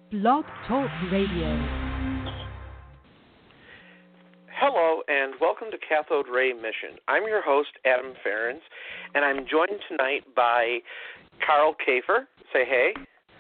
Blog Talk Radio. Hello, and welcome to Cathode Ray Mission. I'm your host, Adam Ferens, and I'm joined tonight by Carl Kafer. Say hey.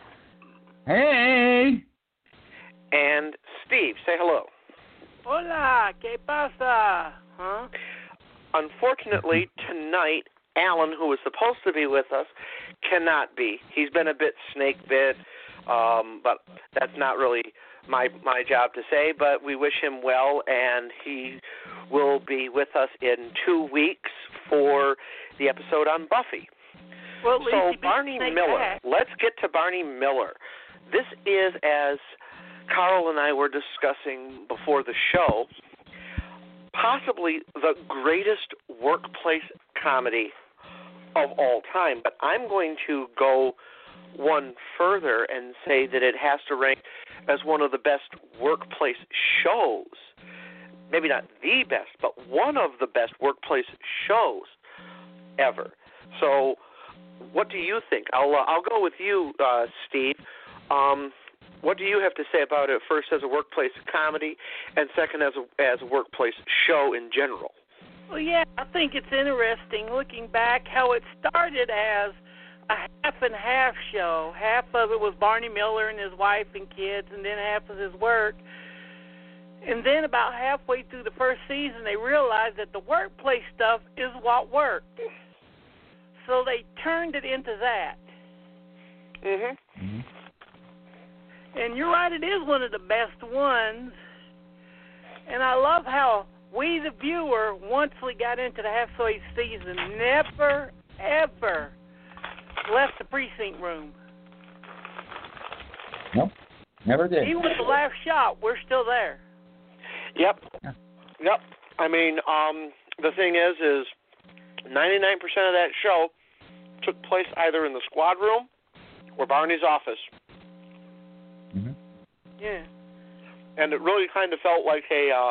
Hey. And Steve. Say hello. Hola, ¿qué pasa? Huh? Unfortunately, tonight, Alan, who was supposed to be with us, cannot be. He's been a bit snake-bit, but that's not really my job to say, but we wish him well, and he will be with us in 2 weeks for the episode on Buffy. Well, so Barney Miller, let's get to Barney Miller. This is, as Carl and I were discussing before the show, possibly the greatest workplace comedy of all time, but I'm going to go one further and say that it has to rank as one of the best workplace shows. Maybe not the best, but one of the best workplace shows ever. So, what do you think? I'll go with you, Steve. What do you have to say about it? First, as a workplace comedy, and second, as a workplace show in general. Well, yeah, I think it's interesting looking back how it started as a half and half show. Half of it was Barney Miller and his wife and kids, and then half was his work. And then about halfway through the first season, they realized that the workplace stuff is what worked. So they turned it into that. Mm-hmm. And you're right, it is one of the best ones. And I love how we, the viewer, once we got into the halfway season, never, ever left the precinct room. Nope, never did. Even with the last shot, we're still there. Yep. I mean, the thing is 99% of that show took place either in the squad room or Barney's office. Mm-hmm. Yeah. And it really kind of felt like a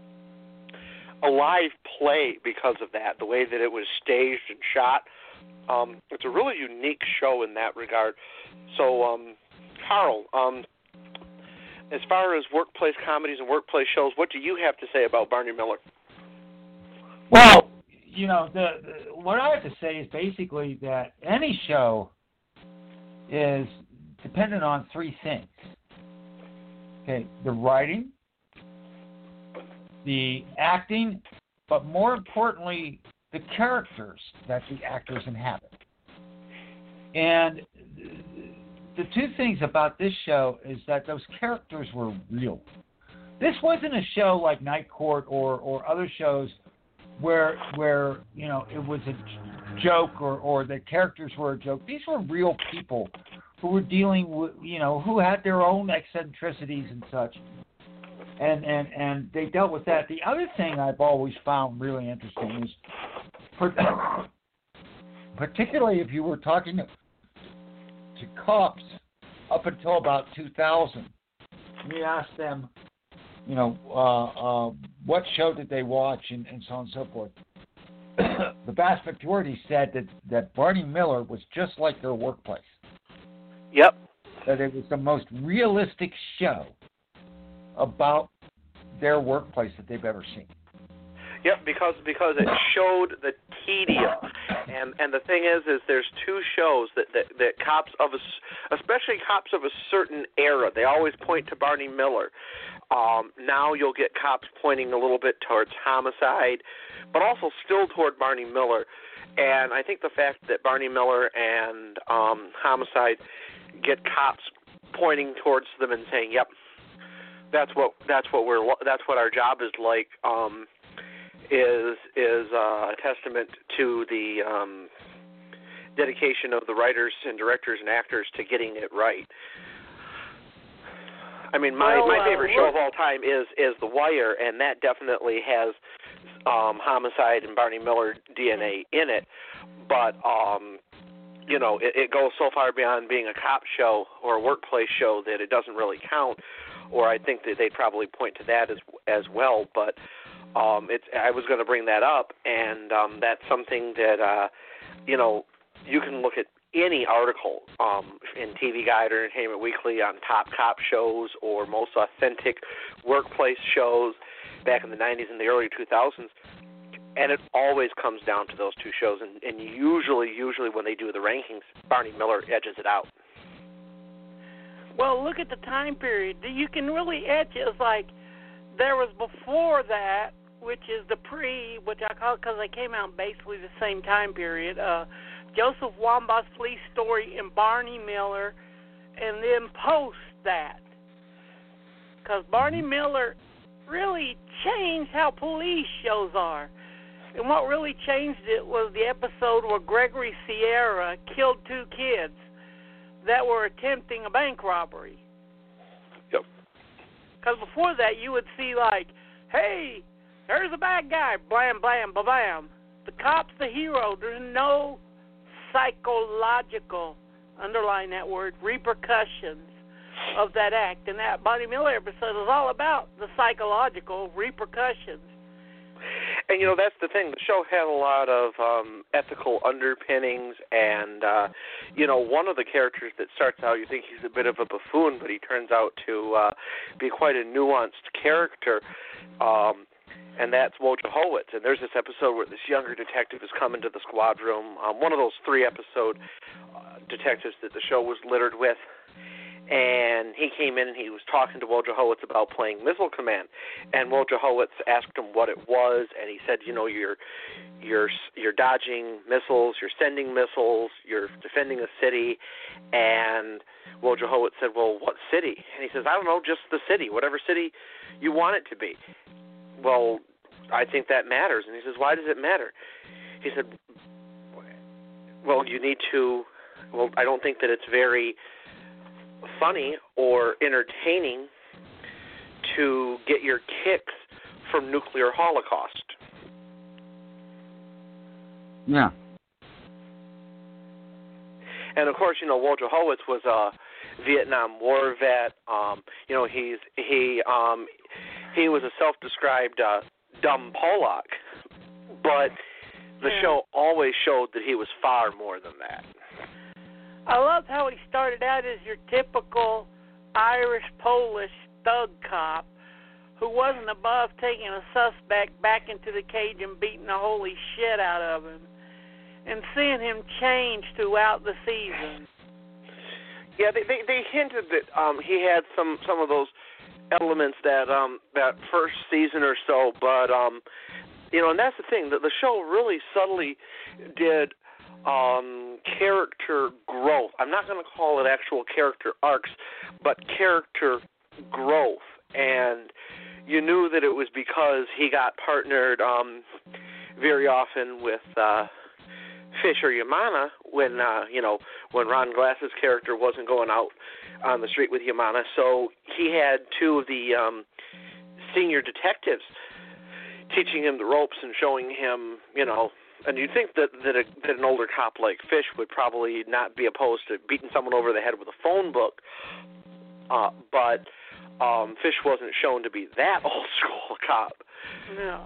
live play because of that, the way that it was staged and shot. It's a really unique show in that regard. So, Carl, as far as workplace comedies and workplace shows, what do you have to say about Barney Miller? Well, you know, what I have to say is basically that any show is dependent on three things. Okay, the writing, the acting, but more importantly, the characters that the actors inhabit. And the two things about this show is that those characters were real. This wasn't a show like Night Court or other shows where you know it was a joke or the characters were a joke. These were real people who were dealing with, you know, who had their own eccentricities and such. And they dealt with that. The other thing I've always found really interesting is, particularly if you were talking to cops up until about 2000, we asked them, you know, what show did they watch and so on and so forth. The vast majority said that Barney Miller was just like their workplace. Yep. That it was the most realistic show about their workplace that they've ever seen. Yep, because it showed the tedium, and the thing is there's two shows that cops of especially cops of a certain era, they always point to Barney Miller. Now you'll get cops pointing a little bit towards Homicide, but also still toward Barney Miller. And I think the fact that Barney Miller and Homicide get cops pointing towards them and saying, "Yep, that's what our job is like," is a testament to the dedication of the writers and directors and actors to getting it right. I mean, my favorite show of all time is The Wire, and that definitely has Homicide and Barney Miller DNA in it. But you know, it goes so far beyond being a cop show or a workplace show that it doesn't really count. Or I think that they'd probably point to that as well. But I was going to bring that up, and that's something that you know, you can look at any article in TV Guide or Entertainment Weekly on top cop shows or most authentic workplace shows back in the 90s and the early 2000s, and it always comes down to those two shows. And usually when they do the rankings, Barney Miller edges it out. Well, look at the time period. You can really edge it. It's like there was before that, which is the which I call it because they came out basically the same time period, Joseph Wambach's police story and Barney Miller, and then post that. Because Barney Miller really changed how police shows are. And what really changed it was the episode where Gregory Sierra killed 2 kids that were attempting a bank robbery. Yep. Because before that, you would see like, hey, there's a bad guy, blam, blam, blam. The cop's the hero. There's no psychological, underline that word, repercussions of that act. And that Barney Miller episode is all about the psychological repercussions. And, that's the thing. The show had a lot of ethical underpinnings, and, one of the characters that starts out, you think he's a bit of a buffoon, but he turns out to be quite a nuanced character, and that's Wojo Howitz. And there's this episode where this younger detective is coming to the squad room, one of those 3-episode detectives that the show was littered with. And he came in and he was talking to Wojo Howitz about playing Missile Command. And Wojo Howitz asked him what it was, and he said, you're dodging missiles, you're sending missiles, you're defending a city. And Wojo Howitz said, well, what city? And he says, I don't know, just the city, whatever city you want it to be. Well, I think that matters. And he says, why does it matter? He said, well, I don't think that it's very funny or entertaining to get your kicks from nuclear holocaust. Yeah. And of course, Wojo Howitz was a Vietnam War vet. He was a self-described dumb Pollock, but the show always showed that he was far more than that. I loved how he started out as your typical Irish-Polish thug cop who wasn't above taking a suspect back into the cage and beating the holy shit out of him, and seeing him change throughout the season. Yeah, they hinted that he had some of those elements that first season or so, but and that's the thing, that the show really subtly did character growth. I'm not going to call it actual character arcs, but character growth. And you knew that it was because he got partnered very often with Fish or Yamana when Ron Glass's character wasn't going out on the street with Yamana. So he had 2 of the senior detectives teaching him the ropes and showing him, and you'd think that an older cop like Fish would probably not be opposed to beating someone over the head with a phone book, but Fish wasn't shown to be that old school cop. No.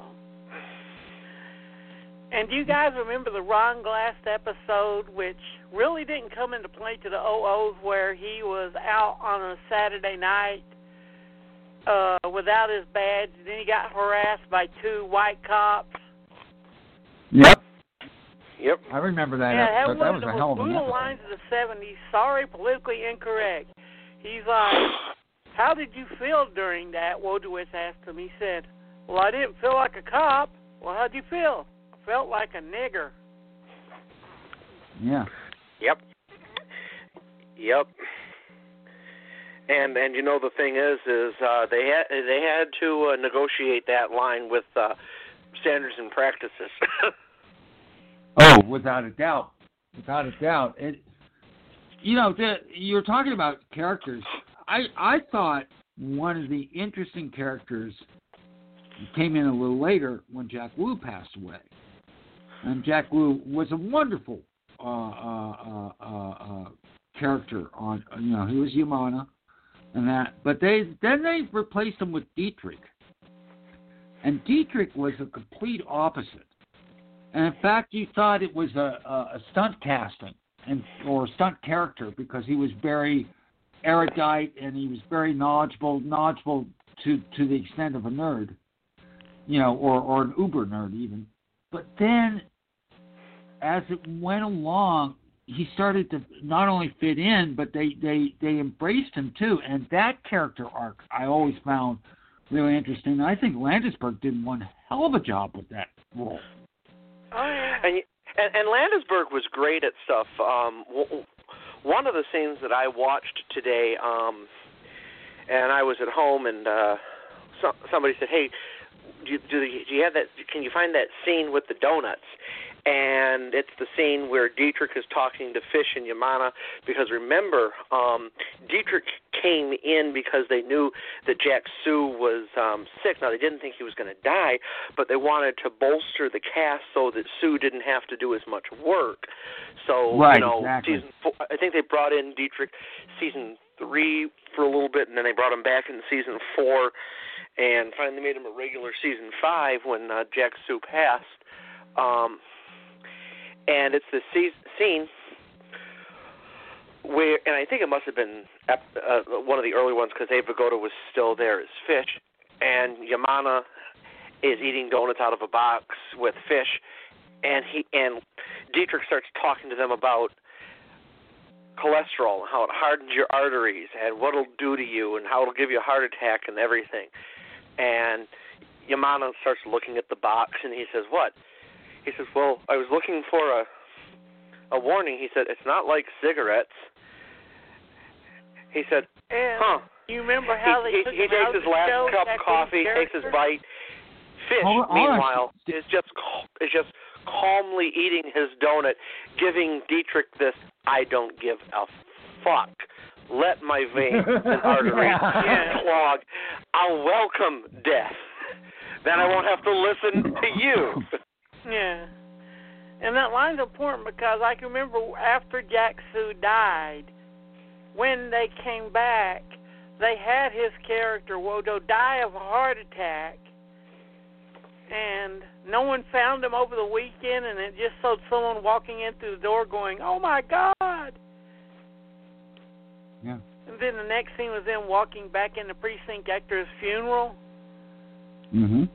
And do you guys remember the Ron Glass episode, which really didn't come into play to the OOs, where he was out on a Saturday night without his badge, and then he got harassed by 2 white cops? Yep. I remember that. Yeah, that was a hell of a brutal lines of the 70s. Sorry, politically incorrect. He's like, how did you feel during that? Wojciech asked him. He said, well, I didn't feel like a cop. Well, how'd you feel? I felt like a nigger. Yeah. Yep. And the thing is they had to negotiate that line with standards and practices. Oh, without a doubt. And you're talking about characters. I thought one of the interesting characters came in a little later when Jack Wu passed away. And Jack Wu was a wonderful character on, he was Yamana and that. But they replaced him with Dietrich. And Dietrich was a complete opposite. And in fact, you thought it was a stunt casting or stunt character because he was very erudite and he was very knowledgeable to the extent of a nerd, or an uber nerd even. But then, as it went along, he started to not only fit in, but they embraced him too. And that character arc I always found really interesting. I think Landisberg did one hell of a job with that role. Oh, yeah. And Landisberg was great at stuff. One of the scenes that I watched today, and I was at home, and somebody said, "Hey, do you have that? Can you find that scene with the donuts?" And it's the scene where Dietrich is talking to Fish and Yamana, because remember, Dietrich came in because they knew that Jack Sue was sick. Now, they didn't think he was going to die, but they wanted to bolster the cast so that Sue didn't have to do as much work. So, exactly. Season 4, I think they brought in Dietrich season 3 for a little bit, and then they brought him back in season 4, and finally made him a regular season 5 when Jack Sue passed. And it's the scene where, and I think it must have been one of the early ones because Abe Vigoda was still there as Fish, and Yamana is eating donuts out of a box with Fish, and Dietrich starts talking to them about cholesterol and how it hardens your arteries and what it'll do to you and how it'll give you a heart attack and everything. And Yamana starts looking at the box, and he says, "What?" He says, "Well, I was looking for a warning." He said, "It's not like cigarettes." He said, "Huh." You remember how he takes his last cup of coffee, takes his bite. Fish, meanwhile, is just calmly eating his donut, giving Dietrich this "I don't give a fuck. Let my veins and arteries clog. I'll welcome death. Then I won't have to listen to you." Yeah. And that line's important because I can remember after Jack Sue died, when they came back, they had his character, Wodo, die of a heart attack. And no one found him over the weekend, and it just showed someone walking in through the door going, "Oh, my God." Yeah. And then the next scene was them walking back in the precinct after his funeral. Mm-hmm.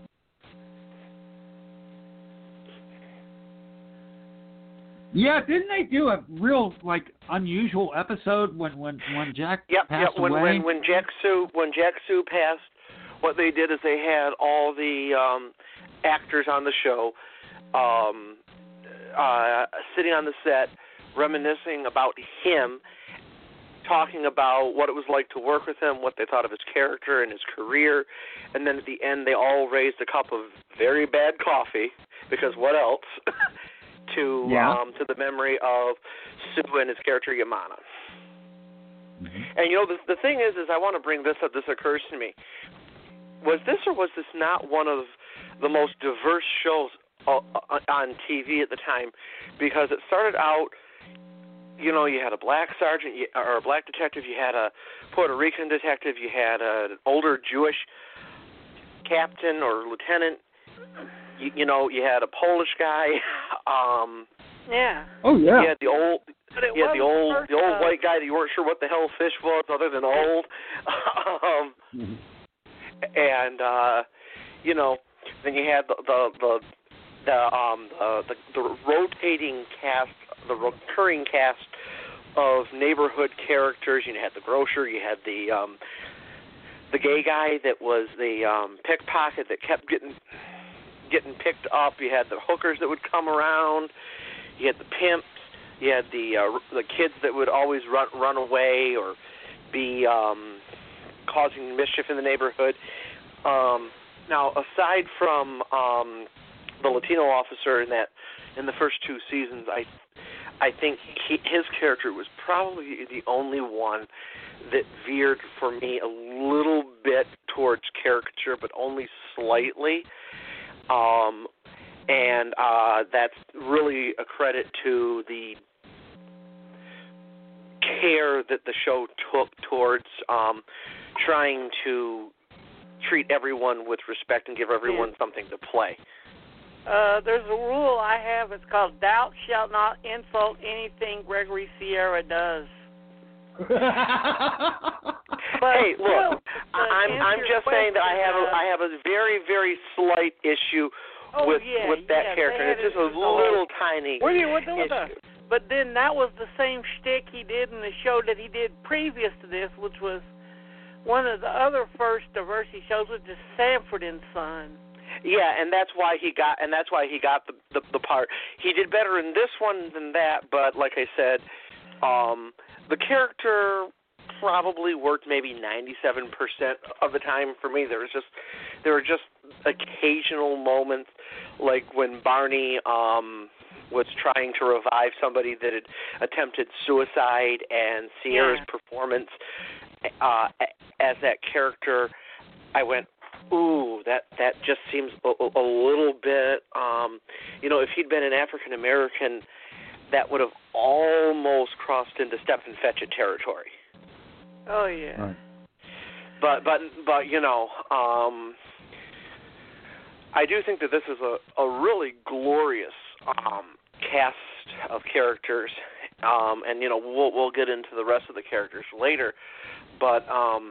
Yeah, didn't they do a real unusual episode when Jack passed away? When Jack Sue passed, what they did is they had all the actors on the show sitting on the set, reminiscing about him, talking about what it was like to work with him, what they thought of his character and his career, and then at the end they all raised a cup of very bad coffee, because what else? to the memory of Sue and his character Yamana. Mm-hmm. And the thing is I want to bring this up. This occurs to me. Was this or was this not one of the most diverse shows on TV at the time? Because it started out, you had a black sergeant or a black detective, you had a Puerto Rican detective, you had an older Jewish captain or lieutenant. You had a Polish guy. Yeah. Oh yeah. You had the old white guy that you weren't sure what the hell Fish was, other than old. And then you had the rotating cast, the recurring cast of neighborhood characters. You had the grocer. You had the gay guy that was the pickpocket that kept getting picked up. You had the hookers that would come around. You had the pimps. You had the kids that would always run away or be causing mischief in the neighborhood. Now, aside from the Latino officer in the first 2 seasons, I think his character was probably the only one that veered for me a little bit towards caricature, but only slightly. And that's really a credit to the care that the show took towards trying to treat everyone with respect and give everyone something to play. There's a rule I have. It's called "Doubt shall not insult anything Gregory Sierra does." Hey, look, I'm just saying that I have a very, very slight issue with that character. It's just a little tiny issue. But then that was the same shtick he did in the show that he did previous to this, which was one of the other first diversity shows, which is Sanford and Son. Yeah, and that's why he got the part. He did better in this one than that, but like I said, the character probably worked maybe 97% of the time for me. There were just occasional moments, like when Barney was trying to revive somebody that had attempted suicide, and Sierra's performance as that character, I went, ooh, that just seems a little bit, if he'd been an African American, that would have almost crossed into Stephen Fetchit territory. Oh yeah. Right. But I do think that this is a really glorious cast of characters, and we'll get into the rest of the characters later. But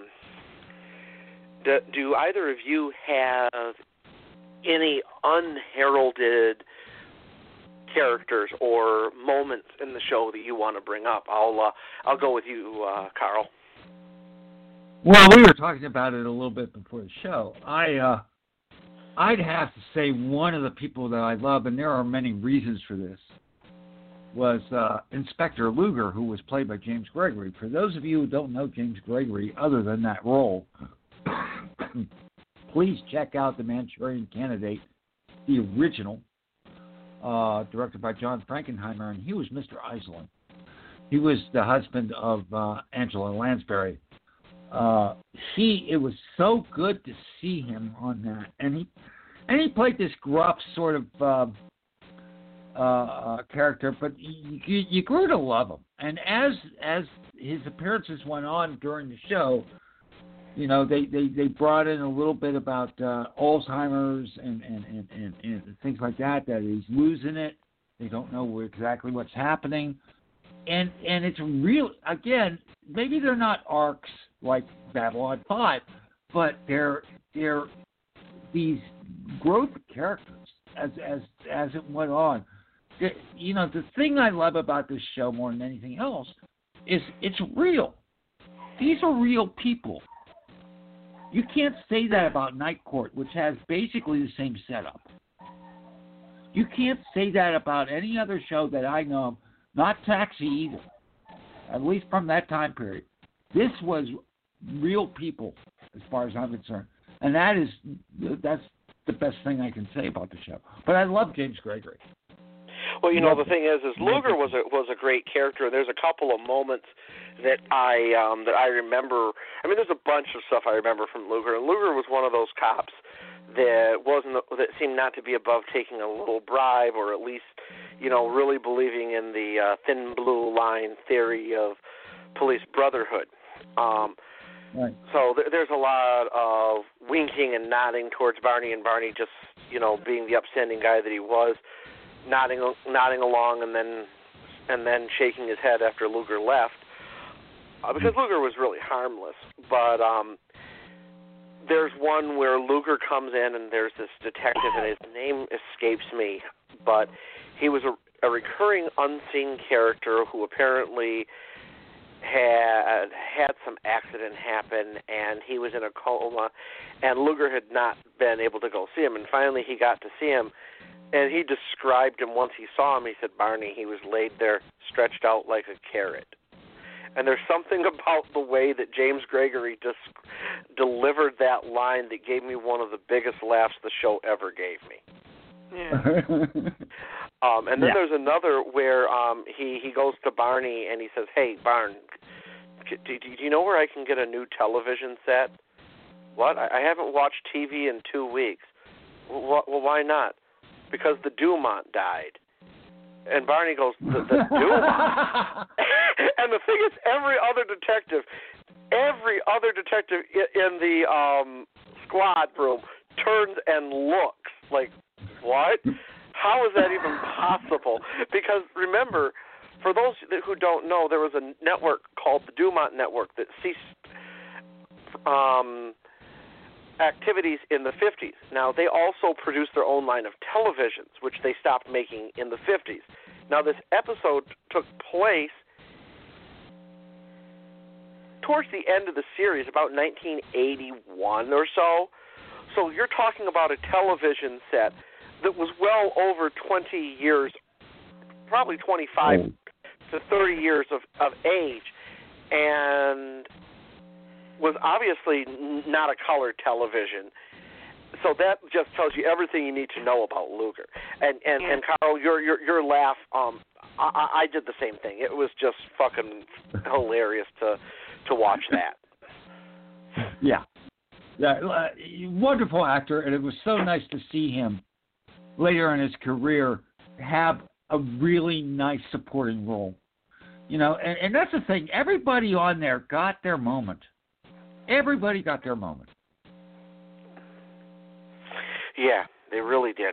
do either of you have any unheralded characters or moments in the show that you want to bring up? I'll go with you, Carl. Well, we were talking about it a little bit before the show. I'd have to say one of the people that I love, and there are many reasons for this, was Inspector Luger, who was played by James Gregory. For those of you who don't know James Gregory other than that role, please check out The Manchurian Candidate, the original, directed by John Frankenheimer, and he was Mr. Iselin. He was the husband of Angela Lansbury. It was so good to see him on that, and he played this gruff sort of character, but you grew to love him. And as his appearances went on during the show, they brought in a little bit about Alzheimer's and things like that he's losing it. They don't know exactly what's happening, and it's real. Again, maybe they're not arcs like Babylon 5, but they're these growth characters as it went on. The thing I love about this show more than anything else is it's real. These are real people. You can't say that about Night Court, which has basically the same setup. You can't say that about any other show that I know of, not Taxi either, at least from that time period. This was real people, as far as I'm concerned. And that's the best thing I can say about the show. But I love James Gregory. Well, the thing is Luger was a great character. There's a couple of moments that I remember. I mean, there's a bunch of stuff I remember from Luger, and Luger was one of those cops that seemed not to be above taking a little bribe, or at least, really believing in the thin blue line theory of police brotherhood. Right. So there's a lot of winking and nodding towards Barney, and Barney just, being the upstanding guy that he was, nodding along, and then shaking his head after Luger left, because Luger was really harmless. But there's one where Luger comes in, and there's this detective, and his name escapes me, but he was a recurring unseen character who apparently had some accident happen, and he was in a coma, and Luger had not been able to go see him, and finally he got to see him, and he described him once he saw him. He said, Barney, he was laid there stretched out like a carrot. And there's something about the way that James Gregory just delivered that line that gave me one of the biggest laughs the show ever gave me. Yeah. And then there's another where he goes to Barney and he says, hey, Barn, do you know where I can get a new television set? What? I haven't watched TV in 2 weeks. Well, why not? Because the Dumont died. And Barney goes, the Dumont? And the thing is, every other detective in the squad room turns and looks like, what? How is that even possible? Because remember, for those who don't know, there was a network called the Dumont Network that ceased activities in the 50s. Now, they also produced their own line of televisions, which they stopped making in the 50s. Now, this episode took place towards the end of the series, about 1981 or so. So you're talking about a television set that was well over 20 years, probably 25 to 30 years of age, and was obviously not a color television. So that just tells you everything you need to know about Luger. And Carl, your laugh, I did the same thing. It was just fucking hilarious to watch that. Yeah. Wonderful actor, and it was so nice to see him later in his career have a really nice supporting role. You know, and that's the thing. Everybody on there got their moment. Everybody got their moment. Yeah, they really did.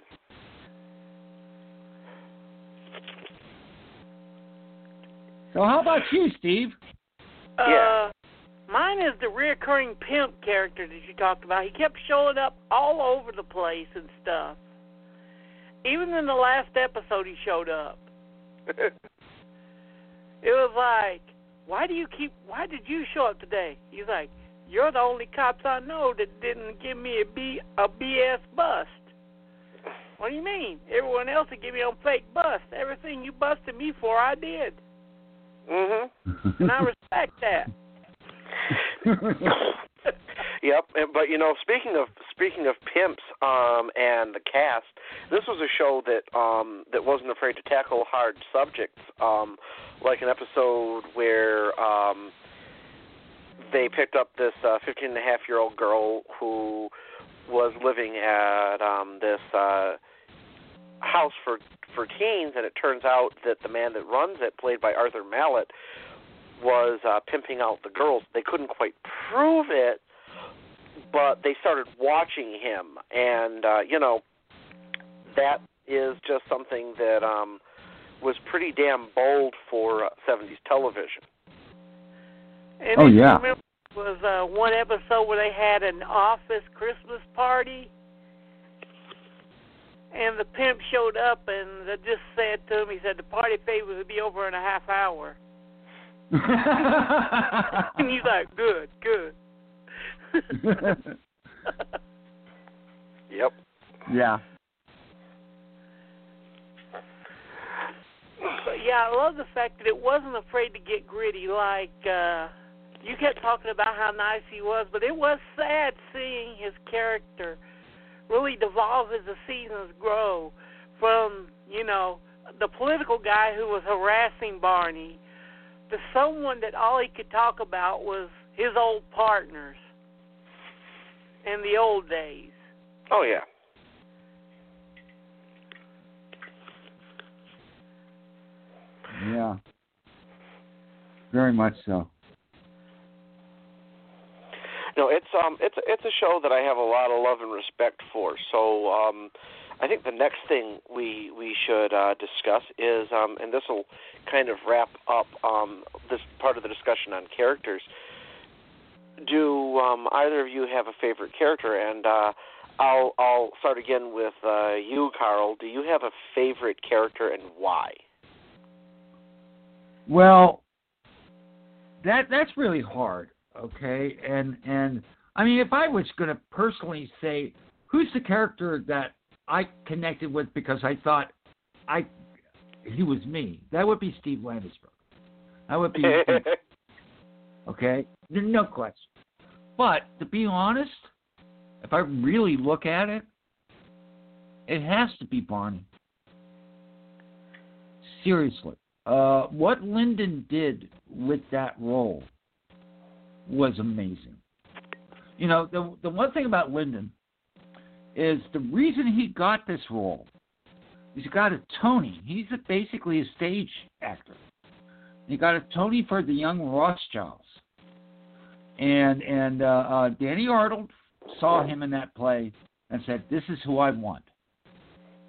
So how about you, Steve? Yeah. Mine is the reoccurring pimp character that you talked about. He kept showing up all over the place and stuff. Even in the last episode, he showed up. It was like, why did you show up today? He's like, you're the only cops I know that didn't give me a BS bust. What do you mean? Everyone else would give me a fake bust. Everything you busted me for, I did. Mm-hmm. And I respect that. Yep, but you know, speaking of pimps and the cast, this was a show that wasn't afraid to tackle hard subjects, like an episode where they picked up this 15-and-a-half-year-old girl who was living at this house for teens, and it turns out that the man that runs it, played by Arthur Mallet, was pimping out the girls. They couldn't quite prove it, but they started watching him, and you know, that is just something that was pretty damn bold for 70s television. And yeah. Remember, it was one episode where they had an office Christmas party, and the pimp showed up and just said to him, he said, the party favors would be over in a half hour. And he's like, good. Yep. Yeah. But yeah, I love the fact that it wasn't afraid to get gritty. Like, you kept talking about how nice he was, but it was sad seeing his character really devolve as the seasons grow from, you know, the political guy who was harassing Barney to someone that all he could talk about was his old partners in the old days. Oh, yeah. Yeah. Very much so. No, it's a show that I have a lot of love and respect for. So I think the next thing we should discuss is, and this will kind of wrap up this part of the discussion on characters. Do either of you have a favorite character? And I'll start again with you, Carl. Do you have a favorite character and why? Well, that's really hard. Okay, and I mean, if I was going to personally say who's the character that I connected with because I thought he was me, that would be Steve Landesberg. That would be okay, no question. But to be honest, if I really look at it, it has to be Barney. Seriously, what Lyndon did with that role was amazing. You know, the one thing about Lyndon is the reason he got this role is he got a Tony. He's basically a stage actor. He got a Tony for The Young Rothschilds. And Danny Arnold saw him in that play and said, this is who I want.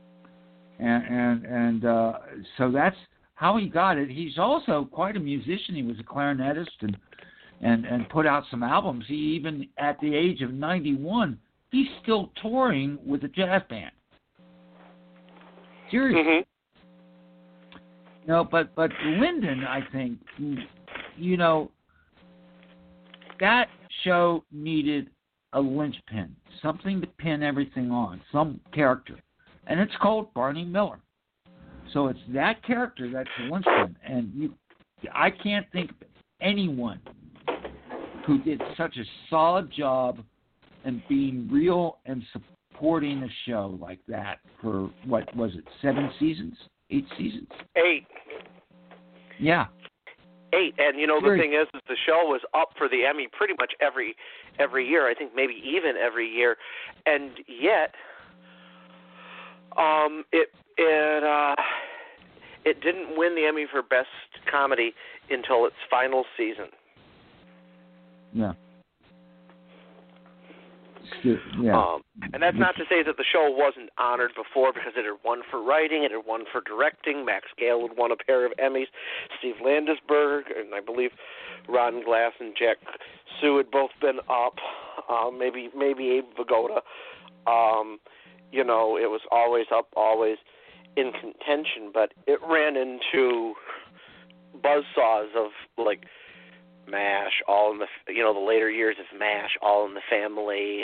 and so that's how he got it. He's also quite a musician. He was a clarinetist and put out some albums. He even, at the age of 91, he's still touring with a jazz band. Seriously. Mm-hmm. No, but Lyndon, I think, you know, that show needed a linchpin, something to pin everything on, some character, and it's called Barney Miller. So it's that character that's the linchpin, and I can't think of anyone who did such a solid job in being real and supporting a show like that for, what was it, 7 seasons? 8 seasons? 8. Yeah. 8. And, you know, the thing is the show was up for the Emmy pretty much every year. I think maybe even every year. And yet, it didn't win the Emmy for Best Comedy until its final season. Yeah. Yeah. And that's not to say that the show wasn't honored before, because it had won for writing, it had won for directing. Max Gail had won a pair of Emmys. Steve Landesberg, and I believe Ron Glass and Jack Sue had both been up. Maybe Abe Vigoda. You know, it was always up, always in contention, but it ran into buzzsaws of, like, MASH, All in the, you know, the later years of MASH, All in the Family.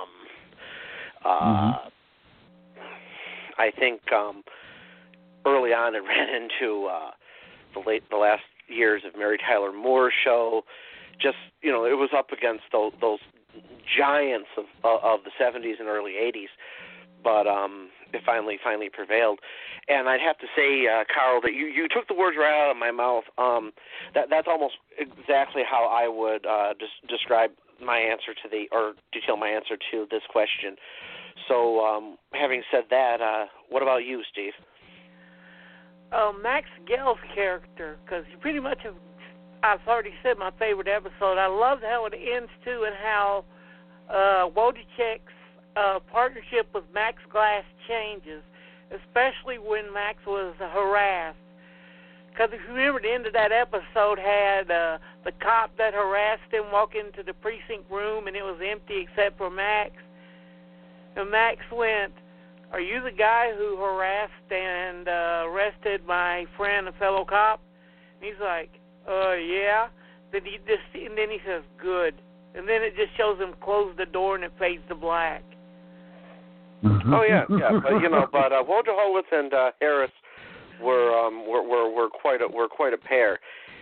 I think early on it ran into the last years of Mary Tyler Moore's show. Just, you know, it was up against those giants of the 70s and early 80s, but it finally prevailed. And I'd have to say, Carl, that you took the words right out of my mouth. That's almost exactly how I would describe my answer or detail my answer to this question. So, having said that, what about you, Steve? Max Gail's character, because you pretty much I've already said my favorite episode. I loved how it ends too, and how Wojciech's partnership with Max Glass changes, especially when Max was harassed. Because if you remember, the end of that episode had the cop that harassed him walk into the precinct room, and it was empty except for Max. And Max went, "Are you the guy who harassed and arrested my friend, a fellow cop?" And he's like, "Yeah." Then he says, "Good." And then it just shows him close the door and it fades to black. Oh yeah. But Wojciechowicz and Harris were quite a pair.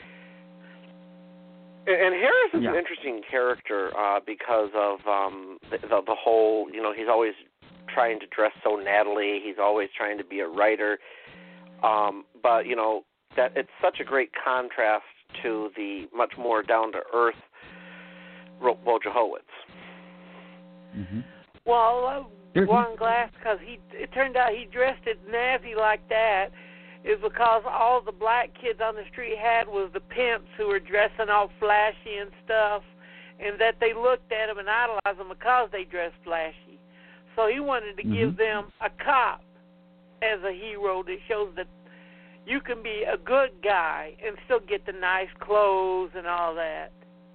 And Harris is an interesting character because of the whole, you know, he's always trying to dress so nattily. He's always trying to be a writer. But, you know, that it's such a great contrast to the much more down-to-earth Wojciechowicz. Mm-hmm. Well, I love Ron Glass because it turned out he dressed it nappy like that is because all the black kids on the street had was the pimps who were dressing all flashy and stuff, and that they looked at them and idolized them because they dressed flashy. So he wanted to give them a cop as a hero that shows that you can be a good guy and still get the nice clothes and all that.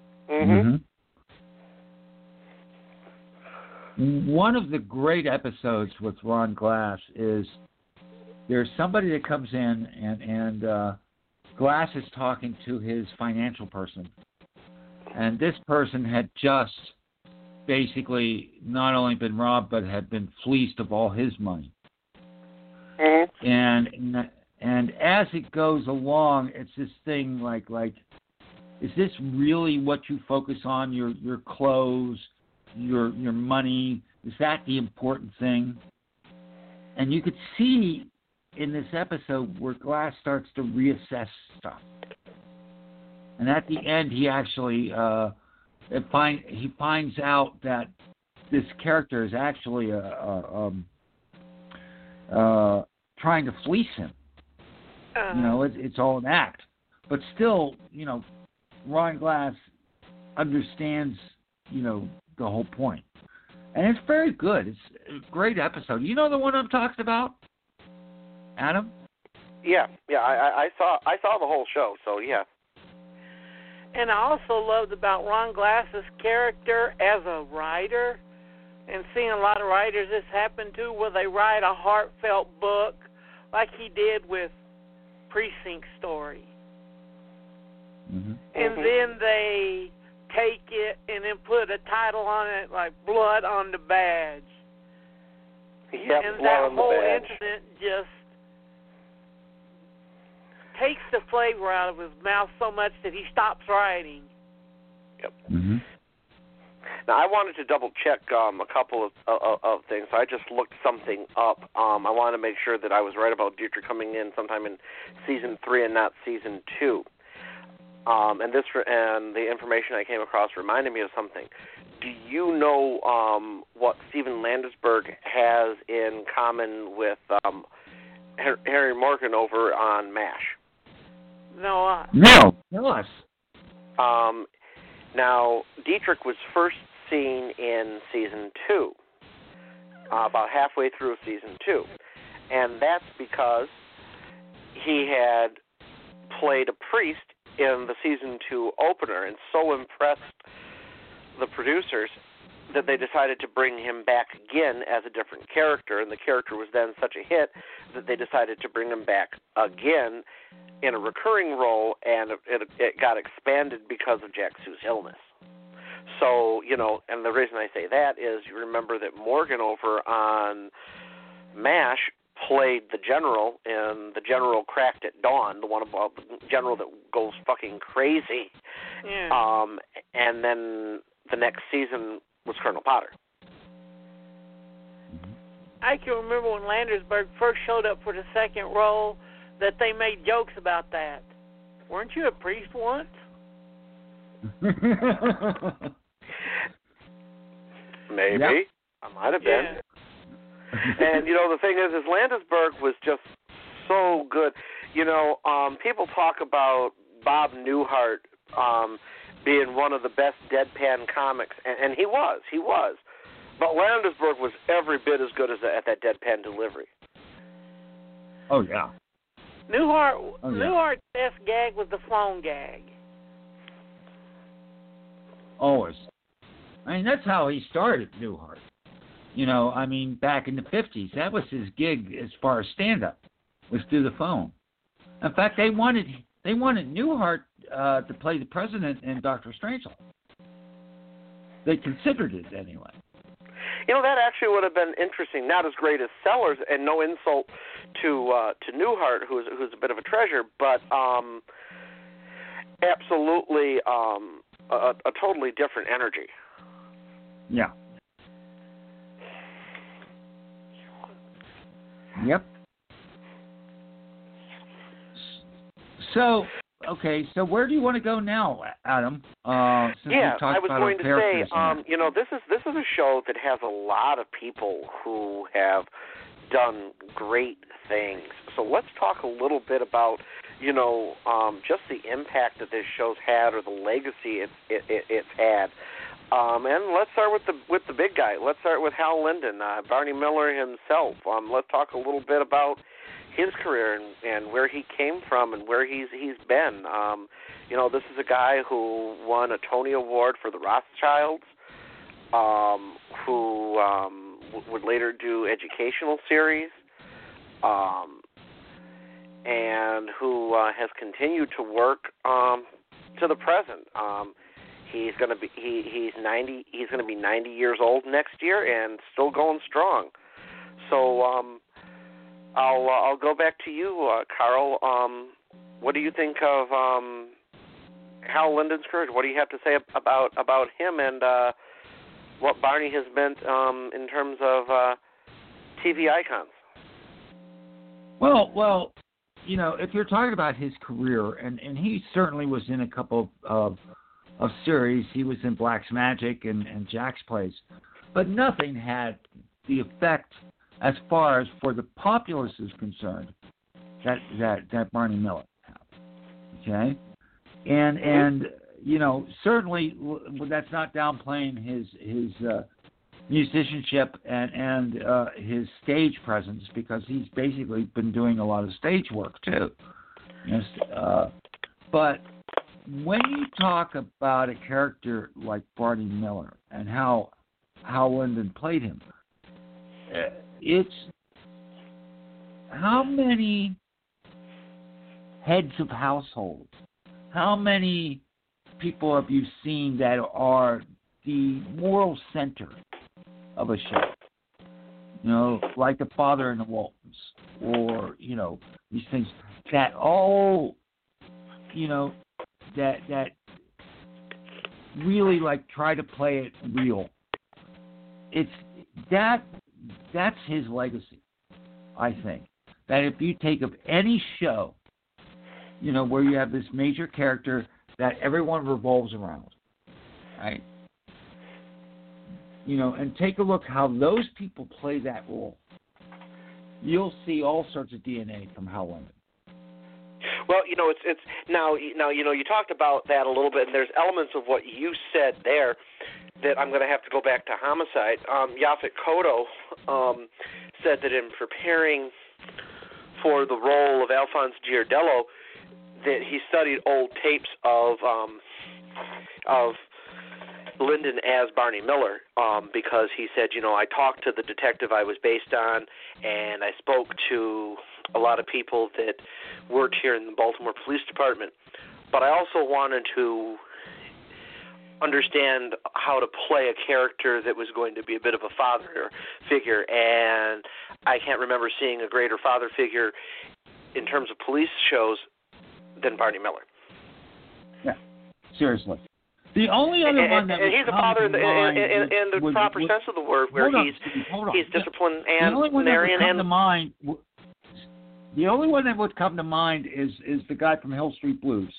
One of the great episodes with Ron Glass is there's somebody that comes in and Glass is talking to his financial person. And this person had just basically not only been robbed, but had been fleeced of all his money. And as it goes along, it's this thing like, is this really what you focus on? Your clothes, your money? Is that the important thing? And you could see in this episode where Glass starts to reassess stuff. And at the end, he actually he finds out that this character is actually trying to fleece him. You know, it's all an act. But still, you know, Ron Glass understands, you know, the whole point. And it's very good. It's a great episode. You know the one I'm talking about? Adam? Yeah. I saw the whole show, so yeah. And I also loved about Ron Glass's character as a writer, and seeing a lot of writers this happen to, where they write a heartfelt book like he did with Precinct Story. Mm-hmm. And then they take it and then put a title on it like Blood on the Badge. Yep, and Blood that on the whole Badge. incident just takes the flavor out of his mouth so much that he stops writing. Yep. Mm-hmm. Now, I wanted to double-check a couple of things. I just looked something up. I wanted to make sure that I was right about Dietrich coming in sometime in Season 3 and not Season 2. And the information I came across reminded me of something. Do you know what Steven Landesberg has in common with Harry Morgan over on MASH? No. Tell us. Now, Dietrich was first seen in Season 2, about halfway through Season 2. And that's because he had played a priest in the Season 2 opener and so impressed the producers that they decided to bring him back again as a different character, and the character was then such a hit that they decided to bring him back again in a recurring role, and it got expanded because of Jack Sue's illness. So, and the reason I say that is you remember that Morgan over on MASH played the general in The General Cracked at Dawn, the one about the general that goes fucking crazy. Yeah. And then the next season was Colonel Potter. I can remember when Landesberg first showed up for the second role that they made jokes about that. Weren't you a priest once? Maybe. Yep. I might have been. Yeah. And, the thing is Landesberg was just so good. People talk about Bob Newhart being one of the best deadpan comics, and he was. But Landesberg was every bit as good as at that deadpan delivery. Oh, yeah. Newhart's best gag was the phone gag. Always. I mean, that's how he started, Newhart. Back in the 50s, that was his gig as far as stand-up, was through the phone. In fact, they wanted Newhart to play the president in Dr. Strangelove. They considered it anyway. That actually would have been interesting. Not as great as Sellers, and no insult to Newhart, who's a bit of a treasure, but absolutely a totally different energy. Yeah. Yep. So where do you want to go now, Adam? I was going to say, this is a show that has a lot of people who have done great things. So let's talk a little bit about, just the impact that this show's had or the legacy it's had. And let's start with the big guy. Let's start with Hal Linden, Barney Miller himself. Let's talk a little bit about his career and where he came from and where he's been. This is a guy who won a Tony Award for The Rothschilds, who would later do educational series, and who has continued to work to the present. He's going to be 90 years old next year and still going strong. So I'll go back to you, Carl. What do you think of Hal Linden's career? What do you have to say about him and what Barney has meant in terms of TV icons? Well, if you're talking about his career, and he certainly was in a couple of series. He was in Black's Magic and Jack's Place, but nothing had the effect as far as for the populace is concerned that Barney Miller had. Okay, and certainly that's not downplaying musicianship and his stage presence, because he's basically been doing a lot of stage work too. Yes, but when you talk about a character like Barney Miller and how Lyndon played him, it's how many heads of households, how many people have you seen that are the moral center of a show? You know, like the Father and the Waltons, or, you know, these things that all, you know, that really like try to play it real. It's that's his legacy, I think. That if you take of any show, you know, where you have this major character that everyone revolves around, right? You know, and take a look how those people play that role. You'll see all sorts of DNA from Hal Lyndon. Well, you know, it's now you know, you talked about that a little bit, and there's elements of what you said there that I'm going to have to go back to Homicide. Yaphet Kotto said that in preparing for the role of Alphonse Giardello, that he studied old tapes of Lyndon as Barney Miller, because he said, you know, I talked to the detective I was based on, and I spoke to a lot of people that worked here in the Baltimore Police Department, but I also wanted to understand how to play a character that was going to be a bit of a father figure, and I can't remember seeing a greater father figure in terms of police shows than Barney Miller. Yeah, seriously. The only other one that he's a father in the proper sense of the word, where he's disciplined and Marion and the only one that would come to mind is the guy from Hill Street Blues,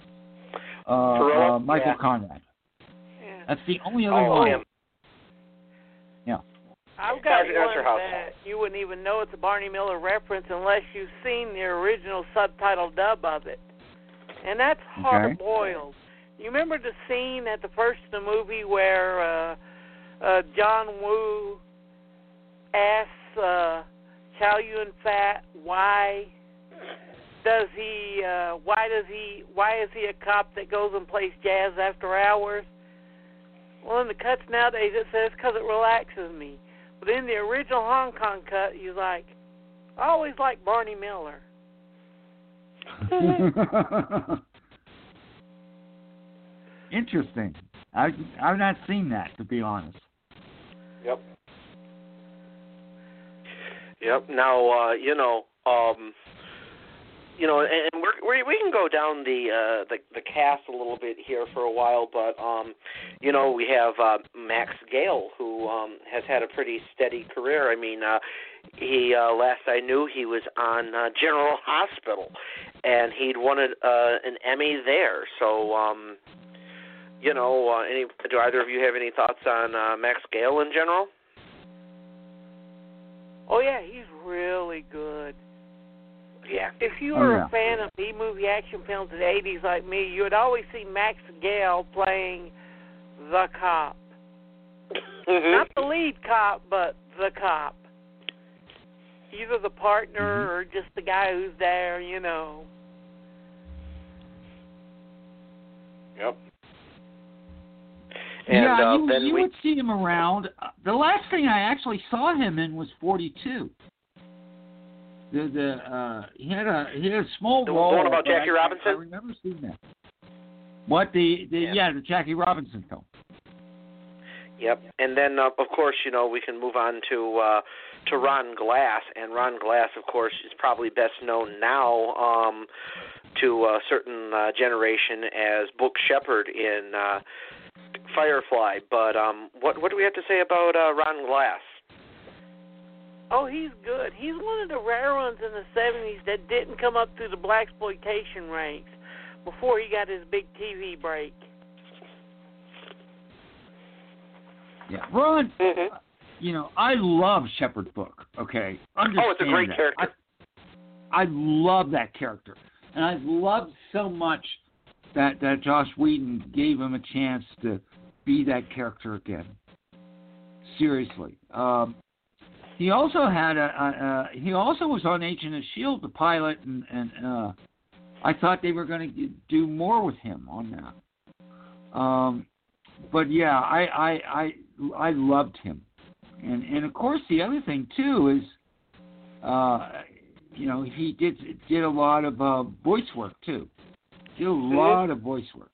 Michael Conrad. Yeah. That's the only other one. Him. Yeah. I've got one that you wouldn't even know it's a Barney Miller reference unless you've seen the original subtitle dub of it, and that's Hard Boiled. You remember the scene at the first of the movie where John Woo asks Chow Yun-fat why is he a cop that goes and plays jazz after hours? Well, in the cuts nowadays it says because it relaxes me. But in the original Hong Kong cut, he's like, I always liked Barney Miller. Interesting. I've not seen that, to be honest. Yep. Now, and we can go down the cast a little bit here for a while, but we have Max Gail, who has had a pretty steady career. I mean, he last I knew he was on General Hospital, and he'd won an Emmy there. So, do either of you have any thoughts on Max Gail in general? Oh yeah, he's really good. Yeah. If you were a fan of B-movie action films in the 80s like me, you would always see Max Gail playing the cop. Mm-hmm. Not the lead cop, but the cop. Either the partner or just the guy who's there, you know. Yep. And, you would see him around. The last thing I actually saw him in was 42. He had a small role. The one about Jackie Robinson? I remember seeing that. What the Jackie Robinson film. Yep. And then of course, we can move on to Ron Glass, and Ron Glass, of course, is probably best known now to a certain generation as Book Shepard in Firefly. But what do we have to say about Ron Glass? Oh, he's good. He's one of the rare ones in the 70s that didn't come up through the blaxploitation ranks before he got his big TV break. Yeah, Ron, I love Shepard Book, okay? It's a great character. I love that character. And I loved so much that Joss Whedon gave him a chance to be that character again. seriously. He also had he also was on Agent of S.H.I.E.L.D., the pilot, and I thought they were going to do more with him on that. But yeah, I loved him, and of course the other thing too is, he did a lot of voice work too. Did a lot of voice work.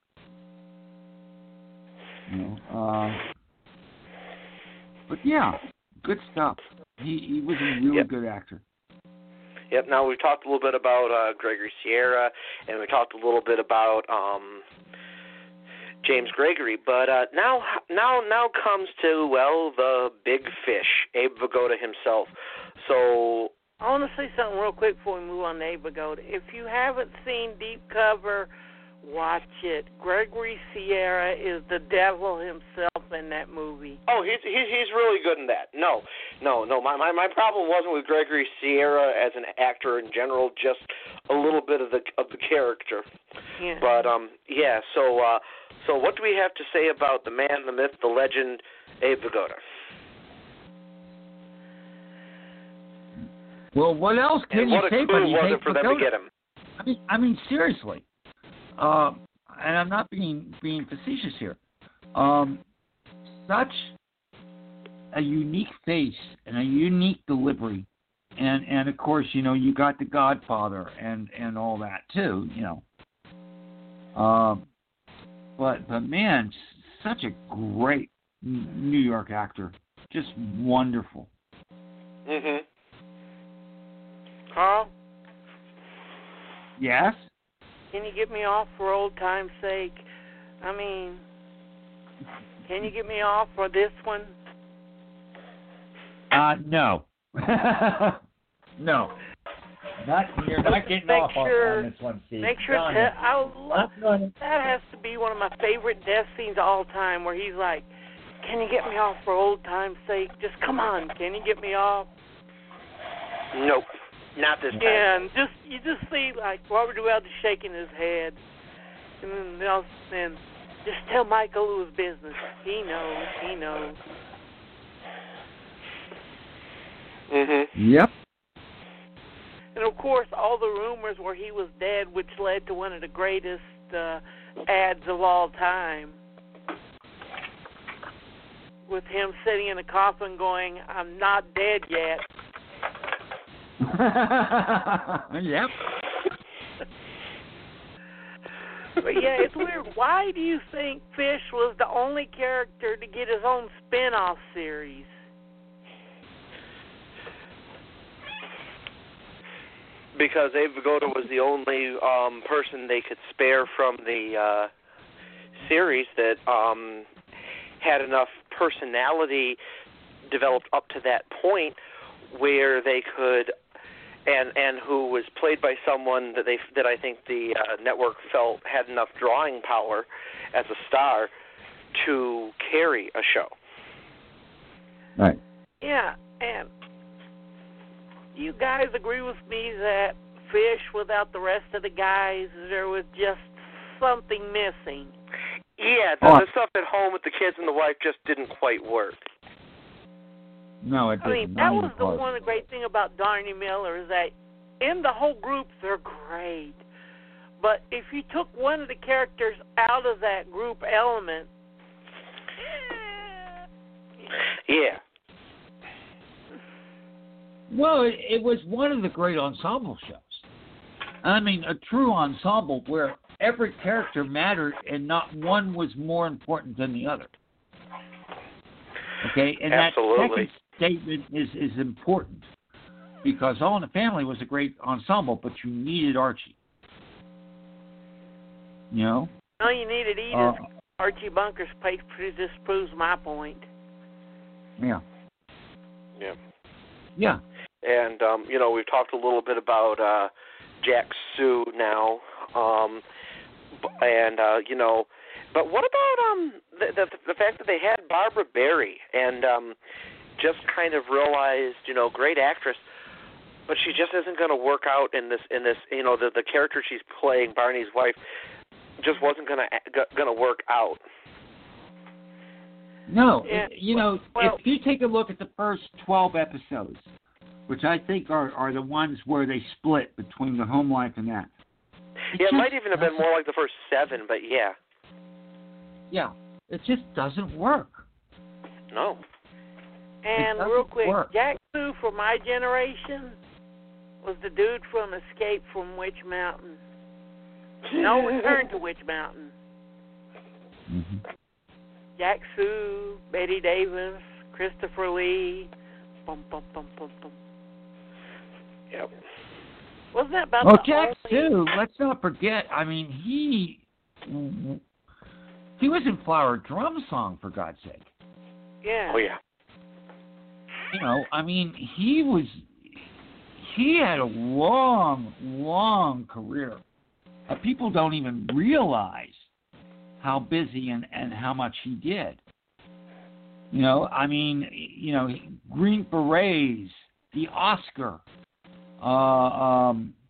But yeah, good stuff. He was a really good actor. Yep. Now we talked a little bit about Gregory Sierra, and we talked a little bit about James Gregory, but now comes to the big fish, Abe Vigoda himself. So I want to say something real quick before we move on to Abe Vigoda. If you haven't seen Deep Cover, watch it. Gregory Sierra is the devil himself in that movie. Oh, he's really good in that. No. My problem wasn't with Gregory Sierra as an actor in general, just a little bit of the character. Yeah. But So what do we have to say about the man, the myth, the legend, Abe Vigoda? Well, what else can you say? And what a coup was it for them to get him? I mean, seriously. And I'm not being facetious here. Such a unique face and a unique delivery, and of course, you got The Godfather and all that too, But man, such a great New York actor, just wonderful. Mhm. Carl? Yes? Can you get me off for old time's sake? I mean, can you get me off for this one? No. No. You're not getting off on this one, Steve. Make sure that has to be one of my favorite death scenes of all time, where he's like, "Can you get me off for old time's sake? Just come on, can you get me off?" Nope, not this time. Yeah, and you just see like Robert Duvall just shaking his head, and then just tell Michael it was business. He knows. Mhm. Yep. And of course, all the rumors where he was dead, which led to one of the greatest ads of all time, with him sitting in a coffin going, "I'm not dead yet." Yep. But yeah, it's weird. Why do you think Fish was the only character to get his own spin-off series? Because Abe Vigoda was the only person they could spare from the series that had enough personality developed up to that point where they could, and who was played by someone that I think the network felt had enough drawing power as a star to carry a show. Right. Yeah, and you guys agree with me that Fish, without the rest of the guys, there was just something missing? Yeah, the stuff at home with the kids and the wife just didn't quite work. No, it didn't. I mean, that was the one of the great thing about Barney Miller is that in the whole group, they're great. But if you took one of the characters out of that group element... Yeah. Well, it was one of the great ensemble shows. I mean, a true ensemble where every character mattered and not one was more important than the other. Okay? And Absolutely. that second statement is important because All in the Family was a great ensemble, but you needed Archie. You know? No, you needed Edith. Archie Bunker's place just proves my point. Yeah. Yeah. Yeah. And, we've talked a little bit about Jack Sue now. But what about the fact that they had Barbara Barry and just kind of realized, great actress, but she just isn't going to work out in this, the character she's playing, Barney's wife, just wasn't going to work out. No, Yeah. if you take a look at the first 12 episodes, which I think are the ones where they split between the home life and that. It might even have been more like the first 7, but yeah. Yeah, it just doesn't work. No. And real quick, Jack Fu from my generation was the dude from Escape from Witch Mountain. No Return to Witch Mountain. Mm-hmm. Jack Fu, Betty Davis, Christopher Lee. Bum, bum, bum, bum, bum. Yep. Wasn't that about Jack Fu, let's not forget, I mean, he was in Flower Drum Song, for God's sake. Yeah. Oh, yeah. I mean, he had a long, long career. People don't even realize how busy and how much he did. I mean, Green Berets, the Oscar, I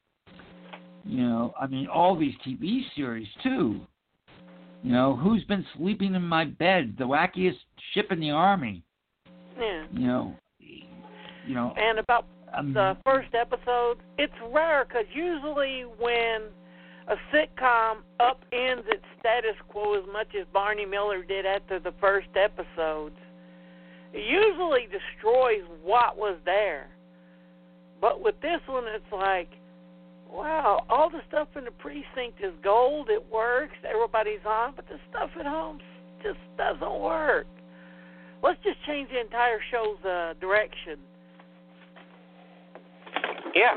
mean, all these TV series, too. Who's Been Sleeping in My Bed, The Wackiest Ship in the Army. Yeah. And about the first episode, it's rare because usually when a sitcom upends its status quo as much as Barney Miller did after the first episodes, it usually destroys what was there. But with this one, it's like, wow, all the stuff in the precinct is gold. It works. Everybody's on. But the stuff at home just doesn't work. Let's just change the entire show's direction. Yeah.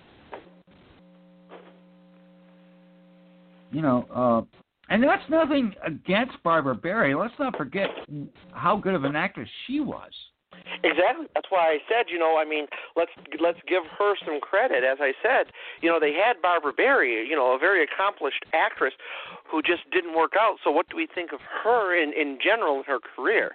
And that's nothing against Barbara Barrie. Let's not forget how good of an actress she was. Exactly. That's why I said, I mean, let's give her some credit. As I said, they had Barbara Barrie, a very accomplished actress who just didn't work out. So what do we think of her in general in her career?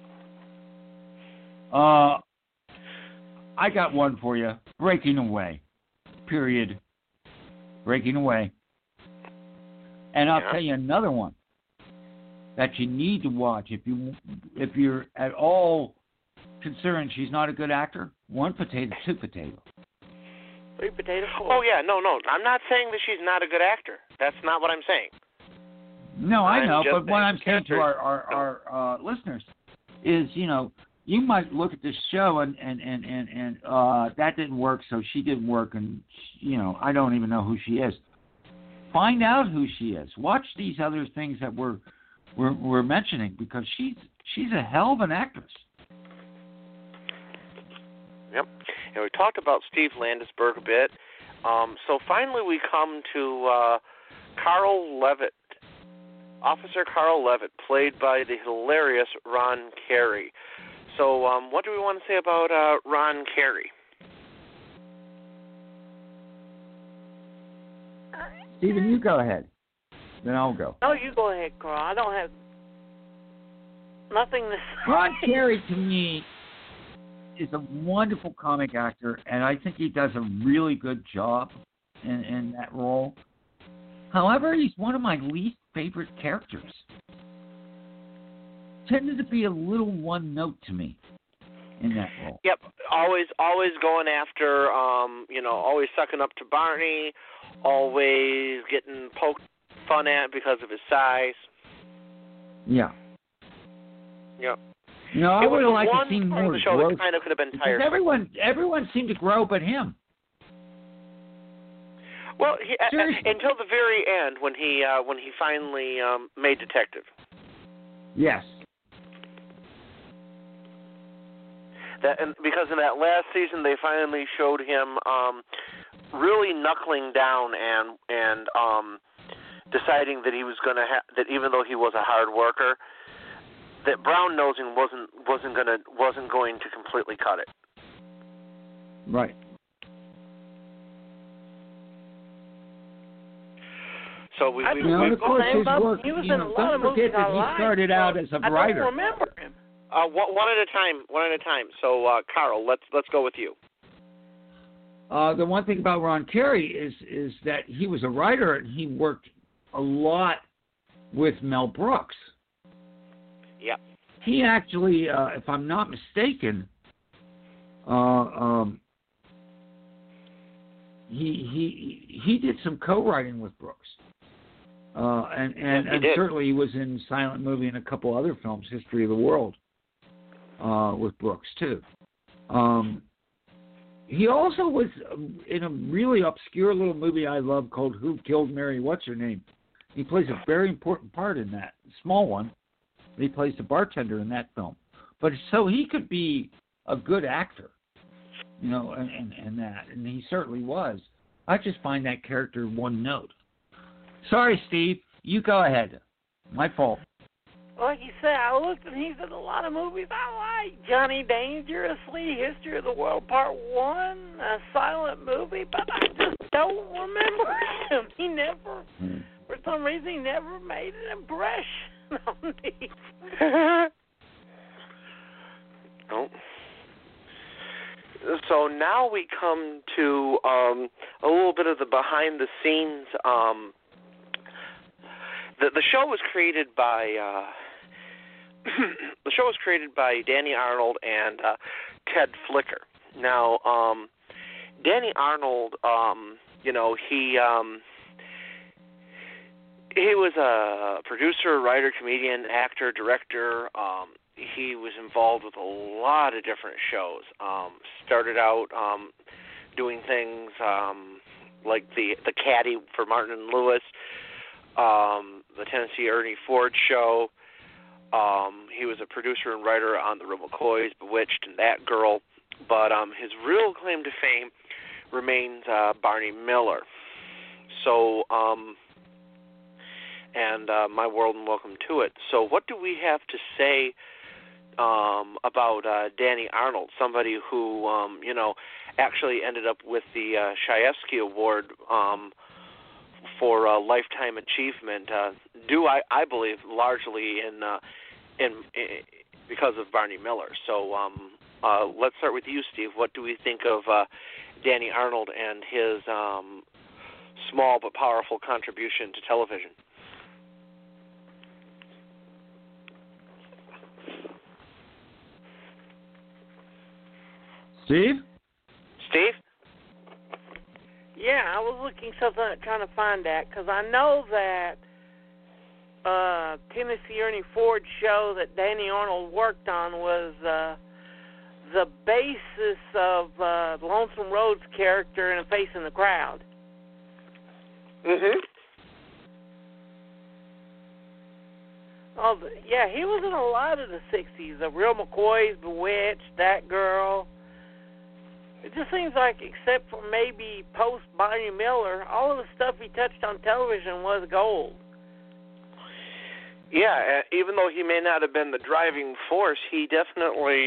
I got one for you. Breaking Away. Period. Breaking Away. And I'll tell you another one that you need to watch if you're at all concerned she's not a good actor. 1 potato, 2 potato. 3 potato. 4. Oh yeah, no. I'm not saying that she's not a good actor. That's not what I'm saying. No, I know, but what I'm saying to our listeners is, you might look at this show and that didn't work, so she didn't work, and I don't even know who she is. Find out who she is. Watch these other things that we're mentioning, because she's a hell of an actress. Yep. And we talked about Steve Landesberg a bit. So finally we come to Carl Levitt. Officer Carl Levitt, played by the hilarious Ron Carey. So what do we want to say about Ron Carey? Stephen, you go ahead. Then I'll go. No, you go ahead, Carl. I don't have nothing to say. Ron Carey, to me, is a wonderful comic actor, and I think he does a really good job in that role. However, he's one of my least favorite characters. Tended to be a little one note to me in that role. Yep, always going after, always sucking up to Barney, always getting poked fun at because of his size. Yeah. Yep. I would have liked to see more the show growth. That kind of could have been tired. Everyone seemed to grow but him. Well, until the very end when he finally made detective. Yes. And because in that last season they finally showed him really knuckling down and deciding that he was going to that even though he was a hard worker, that brown nosing wasn't going to completely cut it. Right. So we of course his work. He was in a lot of don't forget movies that he started out as a writer. I don't remember him. One at a time. So Carl, let's go with you. The one thing about Ron Carey is that he was a writer and he worked a lot with Mel Brooks. Yep. he actually, if I'm not mistaken, he did some co-writing with Brooks, and certainly he was in Silent Movie and a couple other films, History of the World, with Brooks too. He also was in a really obscure little movie I love called Who Killed Mary What's Her Name. He plays a very important part in that, small one. He plays the bartender in that film. But so he could be a good actor, you know, and that. And he certainly was. I just find that character one note. Sorry, Steve. You go ahead. My fault. Like you said, I looked and he's in a lot of movies I like. Johnny Dangerously, History of the World Part 1, a Silent Movie, but I just don't remember him. He never, for some reason, he never made an impression on me. Oh. So now we come to a little bit of the behind the scenes. The show was created by Danny Arnold and Ted Flicker. Now, Danny Arnold, you know, he was a producer, writer, comedian, actor, director. He was involved with a lot of different shows. Started out doing things like the Caddy for Martin and Lewis, the Tennessee Ernie Ford Show. He was a producer and writer on The Real McCoys, Bewitched, and That Girl. But his real claim to fame remains Barney Miller. So, and My World and Welcome to It. So what do we have to say about Danny Arnold, somebody who, you know, actually ended up with the Shaefsky Award for lifetime achievement, due, I believe, largely in because of Barney Miller. So let's start with you, Steve. What do we think of Danny Arnold and his small but powerful contribution to television? Steve? Steve? Yeah, I was looking something up, trying to find that, because I know that Tennessee Ernie Ford show that Danny Arnold worked on was the basis of Lonesome Rhodes' character in A Face in the Crowd. Mm-hmm. Oh, yeah, he was in a lot of the 60s. The Real McCoys, Bewitched, That Girl. It just seems like, except for maybe post-Barney Miller, all of the stuff he touched on television was gold. Yeah, even though he may not have been the driving force, he definitely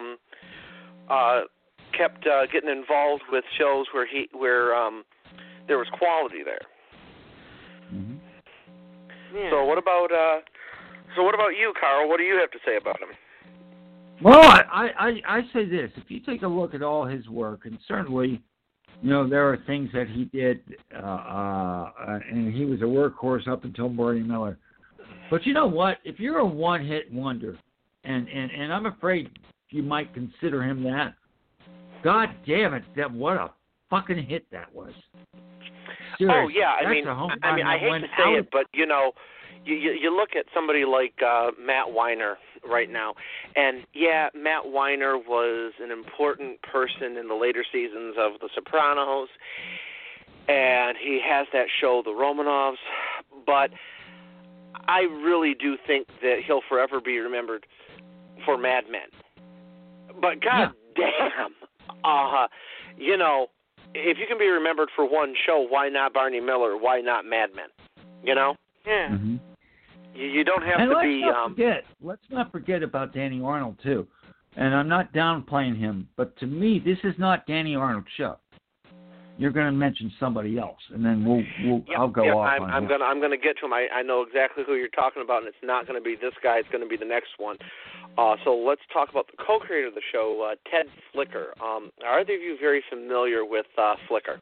kept getting involved with shows where there was quality there. Mm-hmm. Yeah. So what about you, Carl? What do you have to say about him? Well, I say this. If you take a look at all his work, and certainly, you know, there are things that he did, and he was a workhorse up until Barney Miller. But you know what? If you're a one-hit wonder, and I'm afraid you might consider him that, God damn it, what a fucking hit that was. Seriously, oh, yeah. I mean, I hate to say it, but, you know, you look at somebody like Matt Weiner right now, and yeah, Matt Weiner was an important person in the later seasons of The Sopranos, and he has that show, The Romanovs, but I really do think that he'll forever be remembered for Mad Men. But God damn, you know, if you can be remembered for one show, why not Barney Miller? Why not Mad Men? You know? Yeah. Mm-hmm. You don't have to be. Let's not forget about Danny Arnold too, and I'm not downplaying him, but to me, this is not Danny Arnold's show. You're going to mention somebody else, and then I'll go off on him. I'm going to get to him. I know exactly who you're talking about, and it's not going to be this guy. It's going to be the next one. So let's talk about the co-creator of the show, Ted Flicker. Are either of you very familiar with Flicker?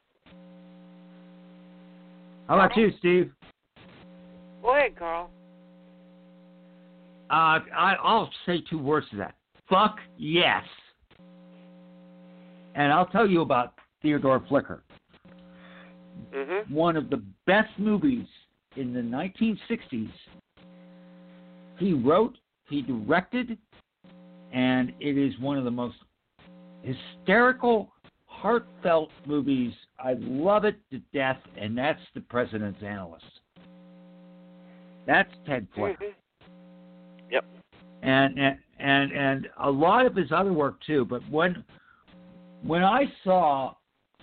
How about you, Steve? Go ahead, Carl. I'll say 2 words to that. Fuck yes. And I'll tell you about Theodore Flicker. Mm-hmm. One of the best movies in the 1960s. He wrote, he directed, and it is one of the most hysterical, heartfelt movies. I love it to death, and that's The President's Analyst. That's Ted Flicker. Mm-hmm. Yep. And a lot of his other work too. But when I saw,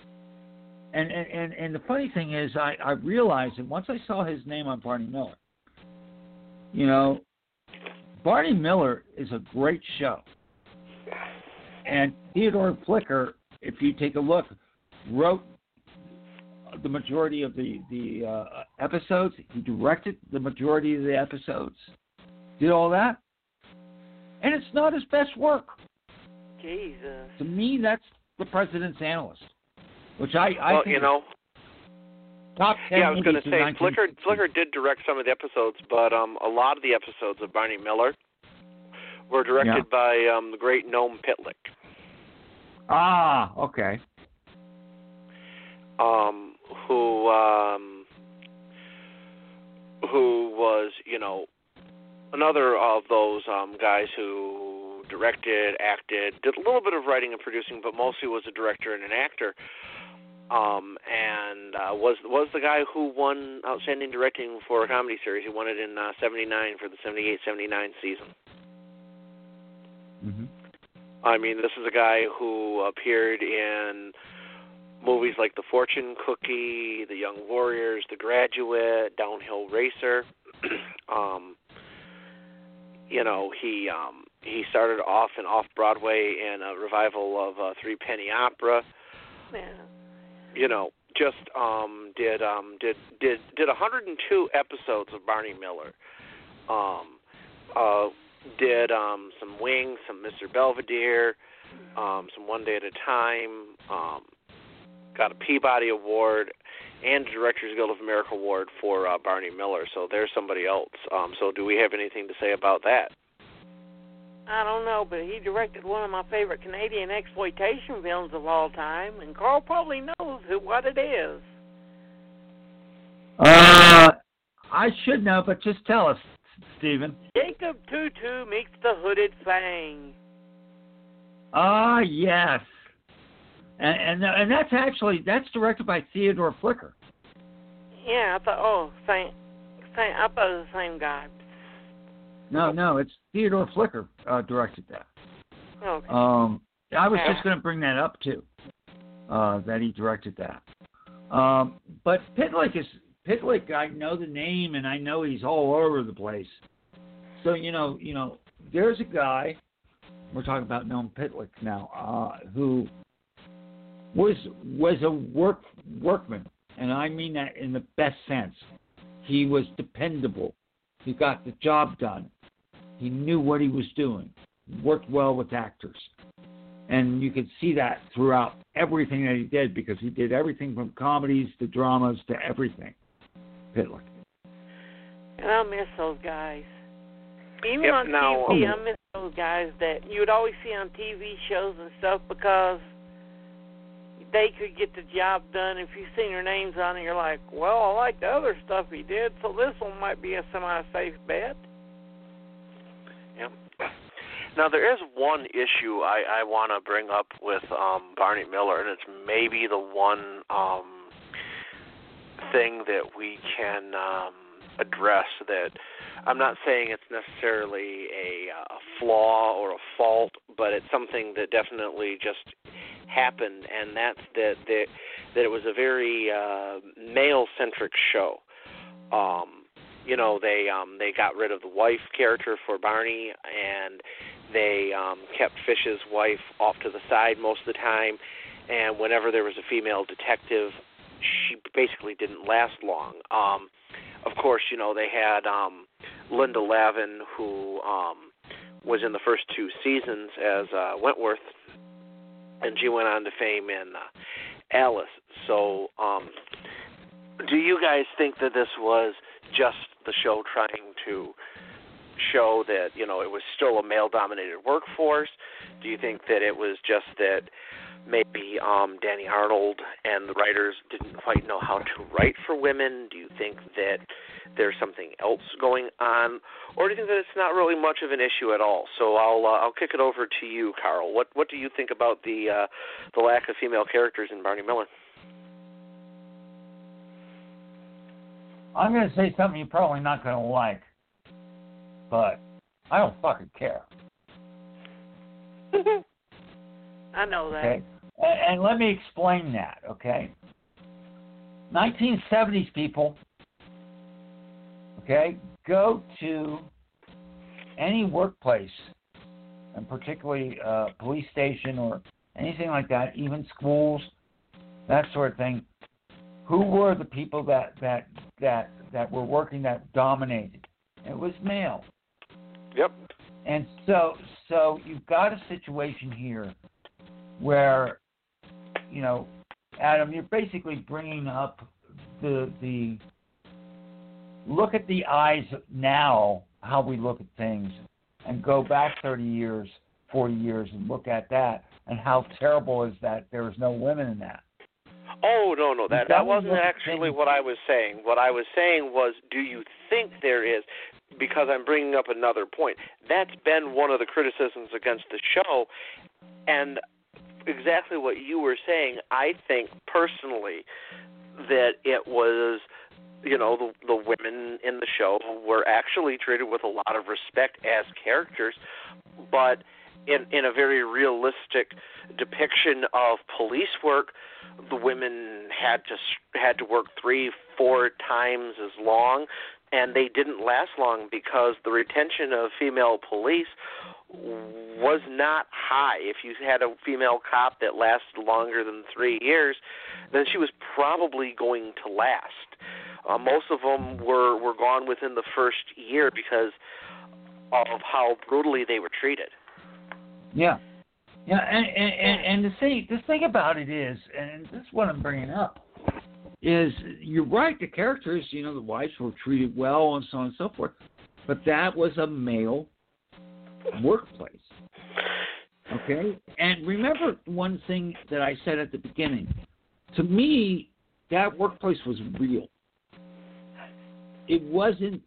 and the funny thing is, I realized that once I saw his name on Barney Miller, you know, Barney Miller is a great show. And Theodore Flicker, if you take a look, wrote the majority of the episodes. He directed the majority of the episodes. Did all that. And it's not his best work. Jesus. To me, that's The President's Analyst, which I well, think you know, top 10 yeah, I was going to say, 1960s. Flicker did direct some of the episodes, but a lot of the episodes of Barney Miller were directed by the great Noam Pitlick. Ah, okay. Who was, you know, another of those guys who directed, acted, did a little bit of writing and producing, but mostly was a director and an actor. And was the guy who won Outstanding Directing for a Comedy Series. He won it in 79 for the 78-79 season. Mm-hmm. I mean, this is a guy who appeared in movies like The Fortune Cookie, The Young Warriors, The Graduate, Downhill Racer. You know, he started off in Off-Broadway in a revival of Three Penny Opera. Yeah. You know, just did 102 episodes of Barney Miller. Did some Wings, some Mr. Belvedere, some One Day at a Time. Got a Peabody Award and a Directors Guild of America Award for Barney Miller. So there's somebody else. So do we have anything to say about that? I don't know, but he directed one of my favorite Canadian exploitation films of all time, and Carl probably knows what it is. I should know, but just tell us, Stephen. Jacob Tutu meets the Hooded Fang. Ah, yes. And that's directed by Theodore Flicker. Yeah, I thought, I thought it was the same guy. No, it's Theodore Flicker directed that. Okay. I was just going to bring that up too, that he directed that. But Pitlick, I know the name and I know he's all over the place. So you know, there's a guy. We're talking about Noam Pitlick now, who was a workman, and I mean that in the best sense. He was dependable. He got the job done. He knew what he was doing. Worked well with actors. And you could see that throughout everything that he did, because he did everything from comedies to dramas to everything. Pitlick. And I miss those guys. Even on TV, I miss those guys that you would always see on TV shows and stuff, because they could get the job done. If you've seen their names on it, you're like, well, I like the other stuff he did, so this one might be a semi-safe bet. Yeah. Now, there is one issue I want to bring up with Barney Miller, and it's maybe the one thing that we can address that I'm not saying it's necessarily a flaw or a fault, but it's something that definitely just happened, and that's that it was a very male-centric show. You know, they got rid of the wife character for Barney, and they kept Fish's wife off to the side most of the time, and whenever there was a female detective, she basically didn't last long. Of course, you know, they had Linda Lavin, who was in the first 2 seasons as Wentworth, and she went on to fame in Alice. So do you guys think that this was just the show trying to show that, it was still a male-dominated workforce? Do you think that it was just that maybe Danny Arnold and the writers didn't quite know how to write for women? Do you think that there's something else going on, or do you think that it's not really much of an issue at all? So I'll kick it over to you, Carl. What do you think about the lack of female characters in Barney Miller? I'm going to say something you're probably not going to like, but I don't fucking care. I know that. Okay? And let me explain that, okay? 1970s people, okay, go to any workplace, and particularly police station or anything like that, even schools, that sort of thing. Who were the people that were working that dominated? It was male. Yep. And so you've got a situation here where, Adam, you're basically bringing up the look at the eyes now, how we look at things, and go back 30 years, 40 years, and look at that, and how terrible is that there was no women in that. Oh, no, that wasn't actually what I was saying. What I was saying was, do you think there is? Because I'm bringing up another point. That's been one of the criticisms against the show, and exactly what you were saying, I think personally that it was, the women in the show were actually treated with a lot of respect as characters, but in a very realistic depiction of police work, the women had to work 3-4 times as long, and they didn't last long because the retention of female police was not high. If you had a female cop that lasted longer than 3 years, then she was probably going to last. Most of them were gone within the first year because of how brutally they were treated. Yeah, and the thing about it is, and this is what I'm bringing up, is you're right. The characters, the wives were treated well and so on and so forth, but that was a male workplace. Okay, and remember one thing that I said at the beginning. To me, that workplace was real. It wasn't.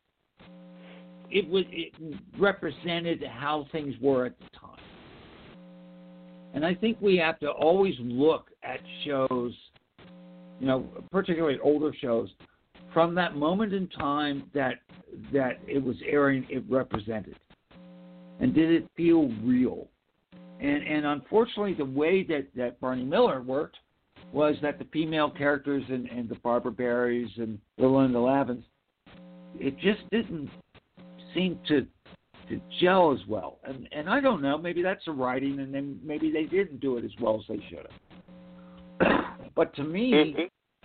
It represented how things were at the time. And I think we have to always look at shows, particularly older shows, from that moment in time that it was airing, it represented. And did it feel real? And unfortunately, the way that Barney Miller worked was that the female characters and the Barbara Berrys and the Linda Lavins, it just didn't seem to gel as well. And I don't know, maybe that's the writing, and then maybe they didn't do it as well as they should have. But to me,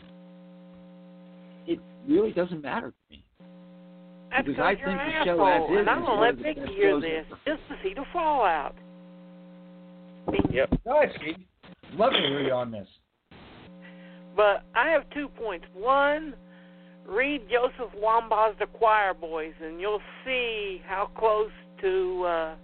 it really doesn't matter to me. That's because I think the show asshole, as is. And I'm going to let Vicky hear this just to see the fallout. Yep. Go ahead, Steve. Love to hear you on this. But I have 2 points. One, read Joseph Wambaugh's The Choir Boys, and you'll see how close to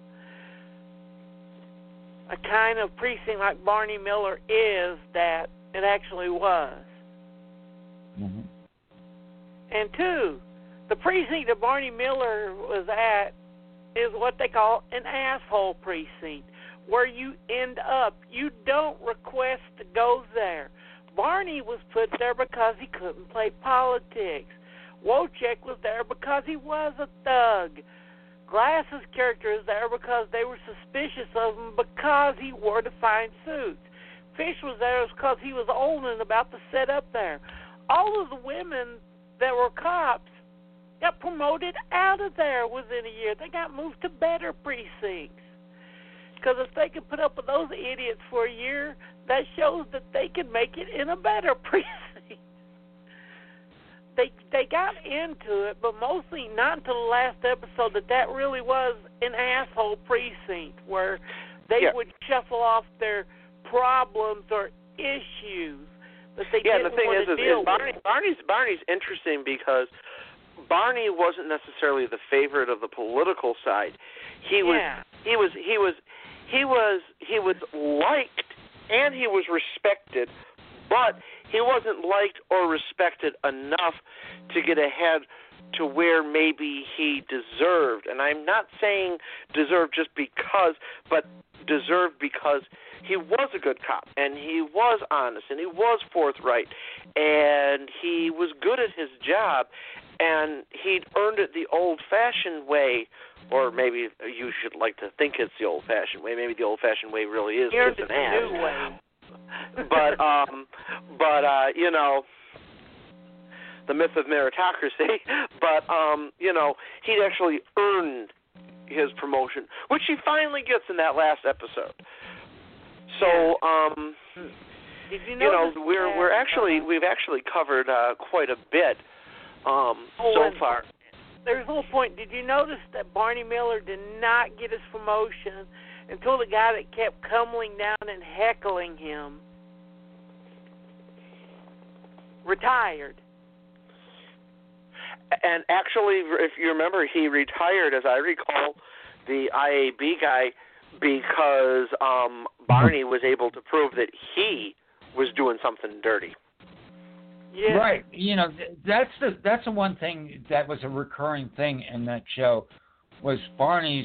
a kind of precinct like Barney Miller is that it actually was. Mm-hmm. And 2, the precinct that Barney Miller was at is what they call an asshole precinct, where you end up. You don't request to go there. Barney was put there because he couldn't play politics. Wojciech was there because he was a thug. Glass's character is there because they were suspicious of him because he wore the fine suits. Fish was there because he was old and about to set up there. All of the women that were cops got promoted out of there within a year. They got moved to better precincts. Because if they could put up with those idiots for a year, that shows that they can make it in a better precinct. They got into it, but mostly not until the last episode that really was an asshole precinct where they would shuffle off their problems or issues that they didn't the thing want to deal with. Barney's interesting because Barney wasn't necessarily the favorite of the political side. He was liked and he was respected, but he wasn't liked or respected enough to get ahead to where maybe he deserved. And I'm not saying deserved just because, but deserved because he was a good cop, and he was honest, and he was forthright, and he was good at his job, and he'd earned it the old-fashioned way, or maybe you should like to think it's the old-fashioned way. Maybe the old-fashioned way really is Here's an the ass. new way. But you know, the myth of meritocracy. But you know, he'd actually earned his promotion, which he finally gets in that last episode. So, Did you know, we've actually covered quite a bit so far. There's a little point. Did you notice that Barney Miller did not get his promotion until the guy that kept coming down and heckling him retired? And actually, if you remember, he retired, as I recall, the IAB guy, because Barney was able to prove that he was doing something dirty. Yeah. Right. You know, that's the one thing that was a recurring thing in that show was Barney's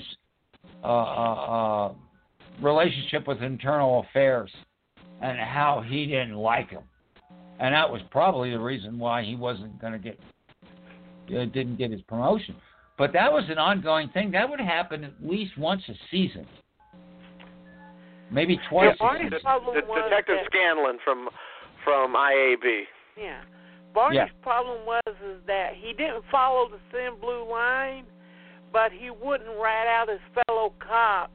relationship with internal affairs and how he didn't like him. And that was probably the reason why he wasn't going to didn't get his promotion. But that was an ongoing thing. That would happen at least once a season. Maybe twice a season. Detective Scanlon from IAB. Yeah. Barney's problem was that he didn't follow the thin blue line, but he wouldn't rat out his fellow cops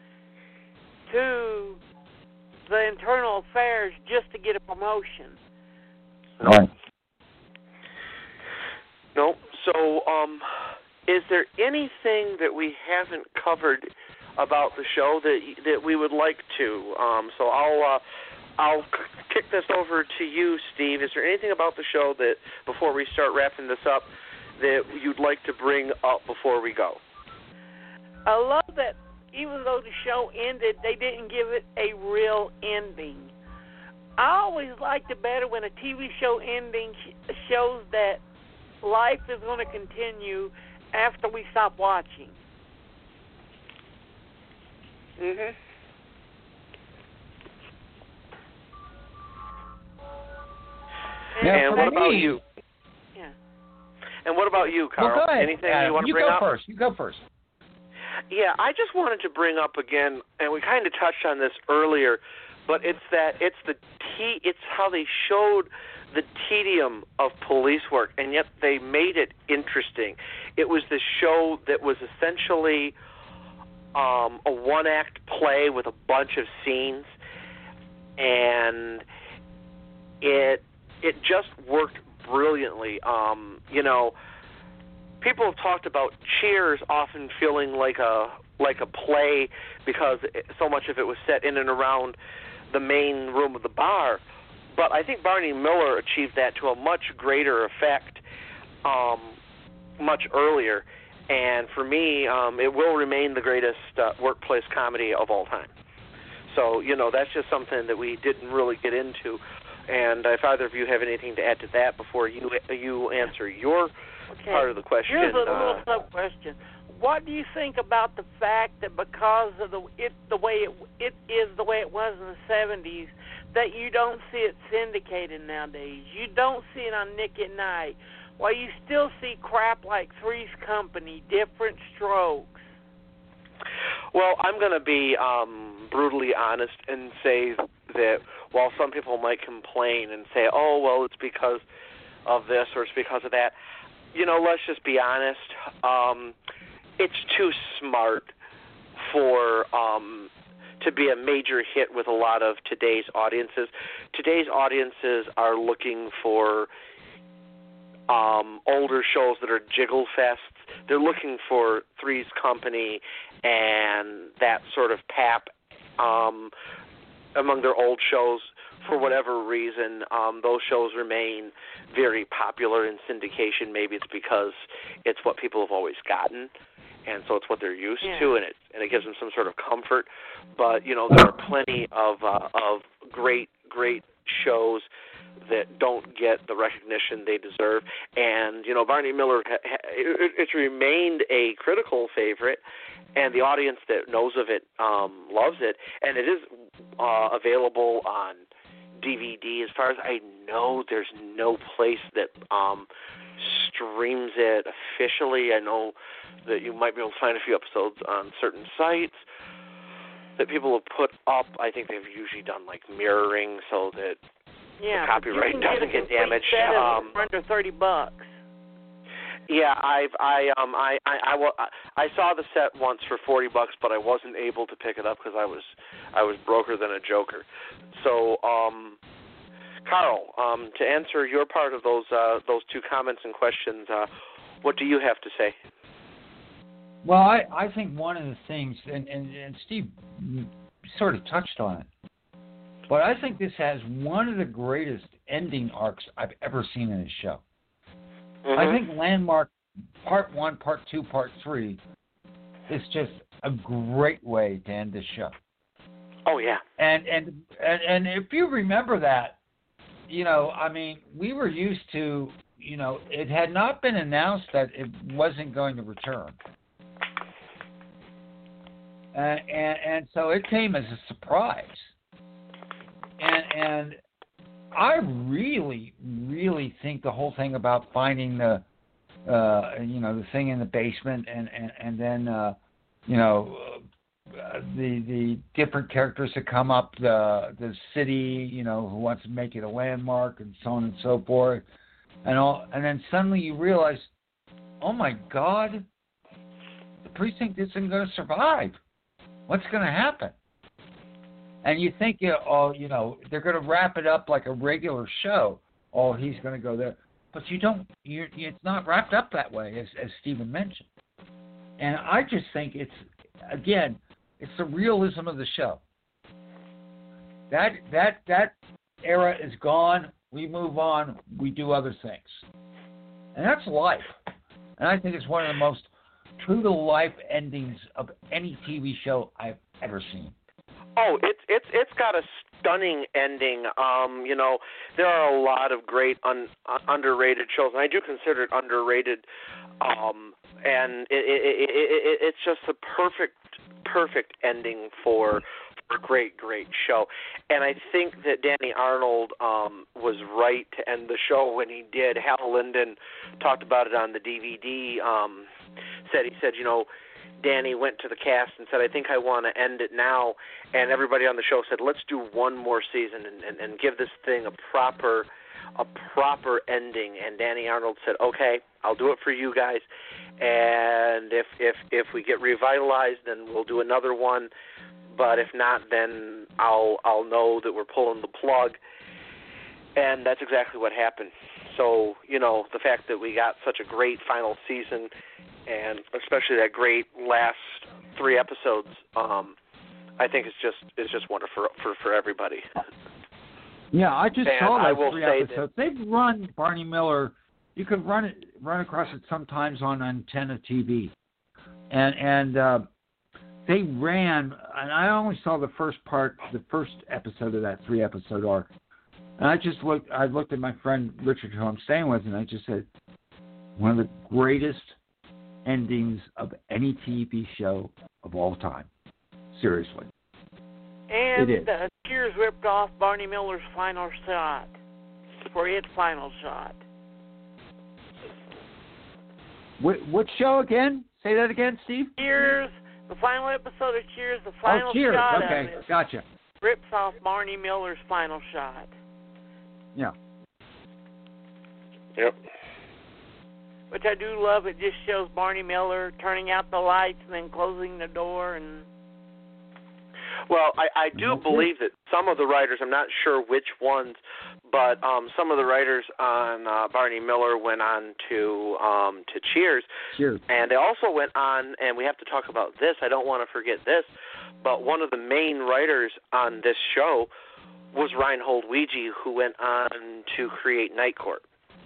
to the internal affairs just to get a promotion. Right. No. So, is there anything that we haven't covered about the show that we would like to? So I'll kick this over to you, Steve. Is there anything about the show that, before we start wrapping this up, that you'd like to bring up before we go? I love that even though the show ended, they didn't give it a real ending. I always liked it better when a TV show ending shows that life is going to continue after we stop watching. Mhm. And what about you? Yeah. And what about you, Carl? Well, go ahead. Anything you want to bring up? You go first. Yeah, I just wanted to bring up again, and we kind of touched on this earlier, but it's how they showed the tedium of police work, and yet they made it interesting. It was the show that was essentially a one-act play with a bunch of scenes, and it just worked brilliantly. You know, people have talked about Cheers often feeling like a play because so much of it was set in and around the main room of the bar. But I think Barney Miller achieved that to a much greater effect much earlier. And for me, it will remain the greatest workplace comedy of all time. So, you know, that's just something that we didn't really get into. And if either of you have anything to add to that before you answer your part of the question. Here's a little sub-question. What do you think about the fact that because of the way it was in the 70s, that you don't see it syndicated nowadays? You don't see it on Nick at Night. Well, you still see crap like Three's Company, Different Strokes. Well, I'm going to be brutally honest and say that while some people might complain and say, oh, well, it's because of this or it's because of that, you know, let's just be honest. It's too smart for to be a major hit with a lot of today's audiences. Today's audiences are looking for older shows that are jiggle fests. They're looking for Three's Company and that sort of pap among their old shows for whatever reason, those shows remain very popular in syndication. Maybe it's because it's what people have always gotten, and so it's what they're used to, and it gives them some sort of comfort. But you know, there are plenty of great shows that don't get the recognition they deserve. And you know, Barney Miller, it's remained a critical favorite, and the audience that knows of it loves it, and it is available on DVD. As far as I know, there's no place that streams it officially. I know that you might be able to find a few episodes on certain sites that people have put up. I think they've usually done like mirroring so that the copyright doesn't get damaged. Under $30. Yeah, I saw the set once for $40, but I wasn't able to pick it up because I was broker than a joker. So, Carl, to answer your part of those two comments and questions, what do you have to say? Well, I think one of the things, and Steve sort of touched on it, but I think this has one of the greatest ending arcs I've ever seen in a show. Mm-hmm. I think Landmark Part 1, Part 2, Part 3 is just a great way to end the show. Oh, yeah. And if you remember that, you know, I mean, we were used to, you know, it had not been announced that it wasn't going to return. And so it came as a surprise. And I really, really think the whole thing about finding the thing in the basement and then, the different characters that come up, the city, you know, who wants to make it a landmark and so on and so forth, and then suddenly you realize, oh my God, the precinct isn't going to survive. What's going to happen? And you think, they're going to wrap it up like a regular show. Oh, he's going to go there. But you don't, it's not wrapped up that way, as Stephen mentioned. And I just think it's the realism of the show. That era is gone. We move on. We do other things. And that's life. And I think it's one of the most true-to-life endings of any TV show I've ever seen. Oh, it's got a stunning ending. There are a lot of great underrated shows, and I do consider it underrated. And it's just a perfect ending for a great show. And I think that Danny Arnold was right to end the show when he did. Hal Linden talked about it on the DVD. He said, Danny went to the cast and said, I think I want to end it now. And everybody on the show said, let's do one more season and give this thing a proper ending. And Danny Arnold said, okay, I'll do it for you guys. And if we get revitalized, then we'll do another one. But if not, then I'll know that we're pulling the plug. And that's exactly what happened. So, the fact that we got such a great final season, and especially that great last 3 episodes, I think it's just wonderful for everybody. Yeah, I just saw those 3 episodes. They've run Barney Miller. You could run across it sometimes on Antenna TV, and they ran. And I only saw the first episode of that 3-episode arc. And I looked at my friend Richard, who I'm staying with, and I just said, one of the greatest endings of any TV show of all time. Seriously. And Cheers ripped off Barney Miller's final shot for its final shot. What show again? Say that again, Steve? Cheers. The final episode of Cheers, the final Cheers. shot Okay, of it gotcha. rips off Barney Miller's final shot. Yeah. Yep. Which I do love. It just shows Barney Miller turning out the lights and then closing the door. And well, I do believe that some of the writers, I'm not sure which ones, but some of the writers on Barney Miller went on to Cheers. Cheers. And they also went on, and we have to talk about this. I don't want to forget this, but one of the main writers on this show was Reinhold Weege, who went on to create Night Court.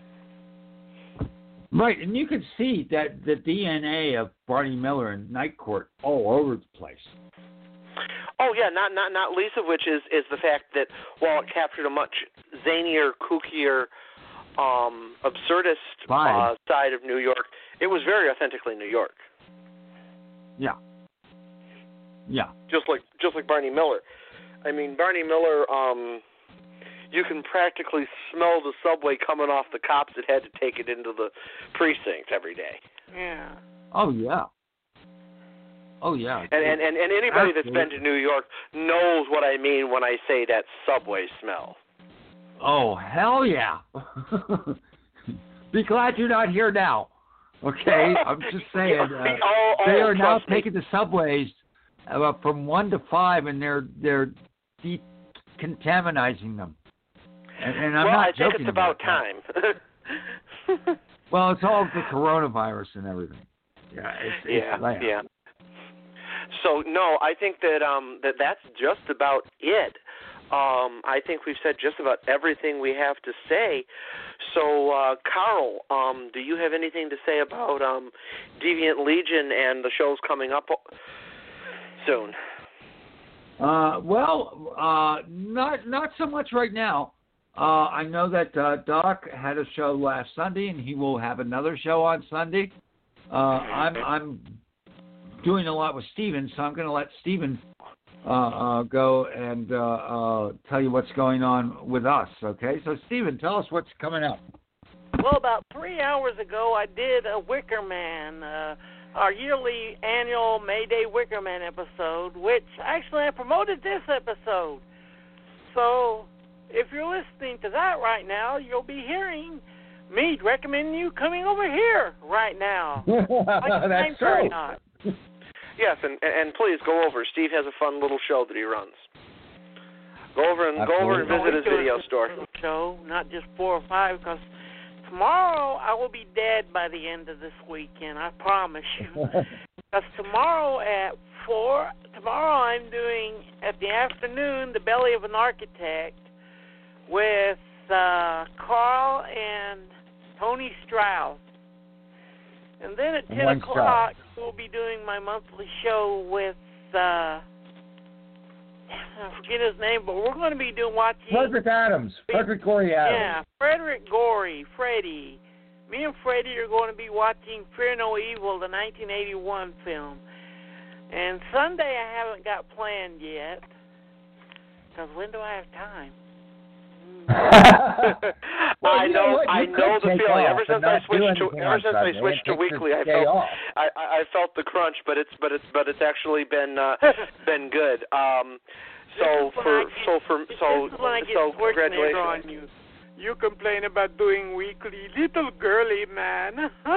Right, and you can see that the DNA of Barney Miller and Night Court all over the place. Oh yeah, not least of which is the fact that while it captured a much zanier, kookier, absurdist side of New York, it was very authentically New York. Yeah. Yeah. Just like Barney Miller. I mean, Barney Miller, you can practically smell the subway coming off the cops that had to take it into the precinct every day. Yeah. Oh yeah. Oh yeah. And anybody that's been to New York knows what I mean when I say that subway smell. Oh hell yeah. Be glad you're not here now. Okay, I'm just saying. They are now taking the subways from 1 to 5, and they're decontaminating them. And I'm not joking. I think it's about time. Well, it's all the coronavirus and everything. Yeah. So no, I think that that's just about it. I think we've said just about everything we have to say. So, Carl, do you have anything to say about Deviant Legion and the shows coming up soon? Not so much right now. I know that Doc had a show last Sunday, and he will have another show on Sunday. I'm doing a lot with Steven, so I'm going to let Steven go and tell you what's going on with us, okay? So, Steven, tell us what's coming up. Well, about 3 hours ago, I did a Wicker Man, our yearly annual May Day Wicker Man episode, which actually I promoted this episode. So, if you're listening to that right now, you'll be hearing me recommending you coming over here right now. That's true. Yes, and please go over. Steve has a fun little show that he runs. Go over and visit his video store. Show, not just 4 or 5, because tomorrow I will be dead by the end of this weekend. I promise you. Because tomorrow at 4, I'm doing at the afternoon The Belly of an Architect with Carl and Tony Strauss. And then at 10 o'clock, we'll be doing my monthly show with, I forget his name, but we're going to be watching... Frederick Gorey Adams. Yeah, Frederick Gorey, Freddie. Me and Freddie are going to be watching Fear No Evil, the 1981 film. And Sunday I haven't got planned yet, because when do I have time? I know the feeling. Ever since I switched to weekly, I felt the crunch, but it's actually been good. Congratulations. On you. You complain about doing weekly, little girly man.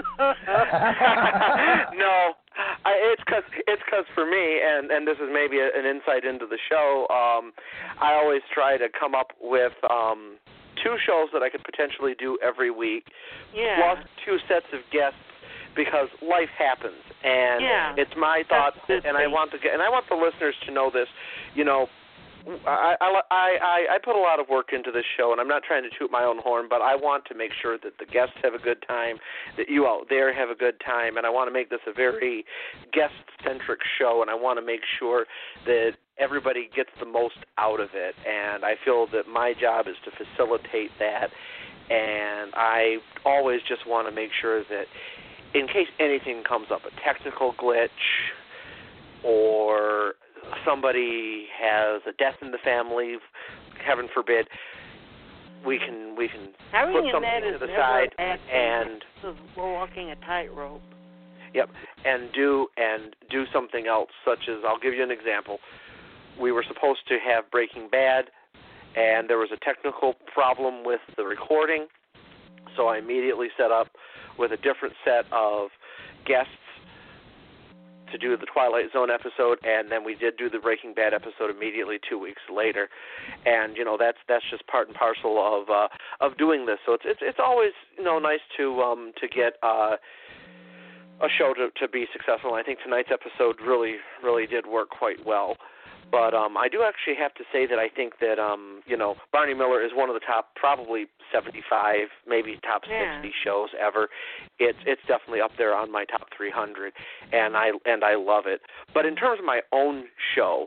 No, it's because for me, and this is maybe an insight into the show. I always try to come up with 2 shows that I could potentially do every week, plus 2 sets of guests, because life happens, and it's my thought, and I want the listeners to know this. You know, I put a lot of work into this show, and I'm not trying to toot my own horn, but I want to make sure that the guests have a good time, that you out there have a good time, and I want to make this a very guest-centric show, and I want to make sure that everybody gets the most out of it, and I feel that my job is to facilitate that, and I always just want to make sure that in case anything comes up, a technical glitch or somebody has a death in the family, heaven forbid, we can put something to the side and we're walking a tightrope. Yep, and do something else, such as, I'll give you an example. We were supposed to have Breaking Bad, and there was a technical problem with the recording, so I immediately set up with a different set of guests to do the Twilight Zone episode, and then we did do the Breaking Bad episode immediately 2 weeks later. And that's just part and parcel of doing this. So it's always nice to get a show to be successful. And I think tonight's episode really did work quite well. But I do actually have to say that I think that Barney Miller is one of the top, probably 75, maybe top 60 shows ever. It's definitely up there on my top 300, and I love it. But in terms of my own show,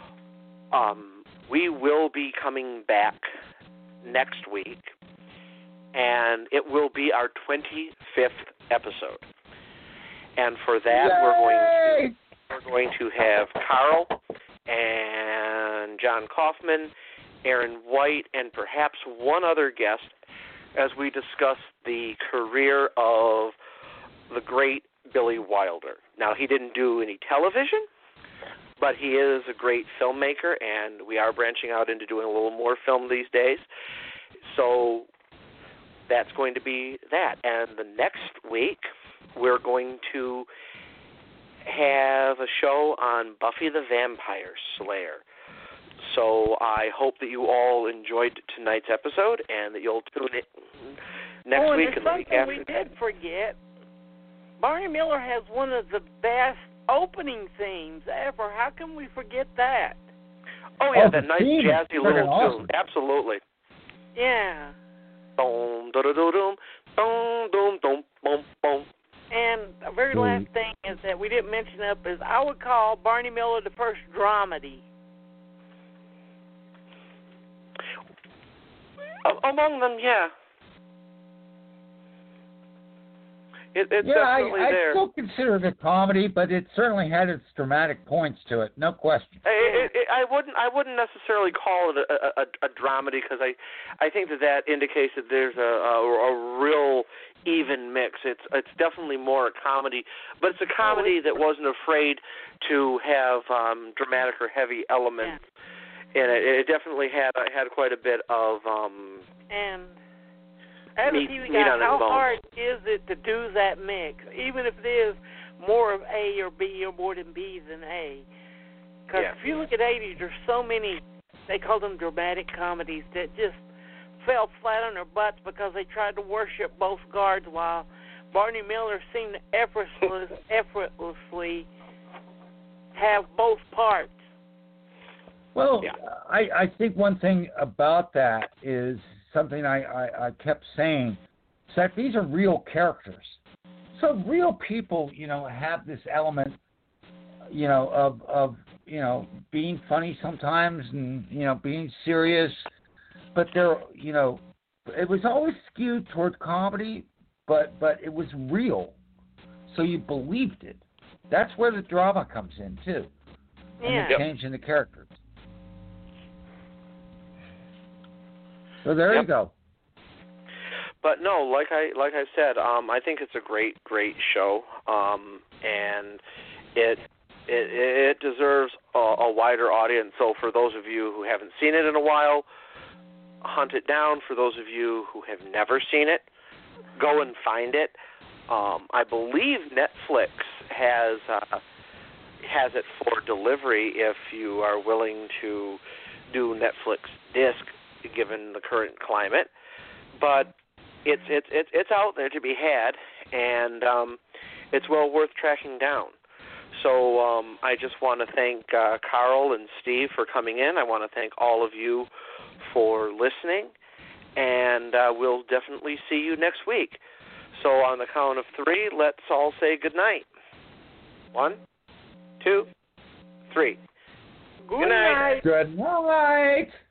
we will be coming back next week, and it will be our 25th episode. And for that, we're going to have Carl and John Kaufman, Aaron White, and perhaps one other guest as we discuss the career of the great Billy Wilder. Now, he didn't do any television, but he is a great filmmaker, and we are branching out into doing a little more film these days. So that's going to be that. And the next week, we're going to have a show on Buffy the Vampire Slayer. So I hope that you all enjoyed tonight's episode and that you'll tune in next week and the week after. We did forget. Barney Miller has one of the best opening themes ever. How can we forget that? Oh, yeah, that nice jazzy little tune. Absolutely. Yeah. Boom, da da da dum, boom, boom, boom, boom, boom. And the very last thing is that we didn't mention up is I would call Barney Miller the first dramedy. Among them, yeah. It's definitely there. I still consider it a comedy, but it certainly had its dramatic points to it, no question. I wouldn't necessarily call it a dramedy because I think that indicates that there's a real even mix. It's definitely more a comedy, but it's a comedy that wasn't afraid to have dramatic or heavy elements in it. It definitely had quite a bit of and as a TV guy, how hard is it to do that mix, even if it is more of A or B or more than B than A? Because if you look at 80s, there's so many, they call them dramatic comedies, that just fell flat on their butts because they tried to worship both guards, while Barney Miller seemed to effortlessly have both parts. Well, I think one thing about that is something I kept saying, is that these are real characters. So real people, have this element, of being funny sometimes and, being serious. But they're, it was always skewed toward comedy, but it was real. So you believed it. That's where the drama comes in, too. And the change in the characters. So there you go. But no, like I said, I think it's a great show, and it deserves a wider audience. So for those of you who haven't seen it in a while, hunt it down. For those of you who have never seen it, go and find it. I believe Netflix has it for delivery if you are willing to do Netflix disc, given the current climate. But it's out there to be had, and it's well worth tracking down. So I just want to thank Carl and Steve for coming in. I want to thank all of you for listening, and we'll definitely see you next week. So on the count of 3, let's all say good night. 1, 2, 3. Good night. Good night.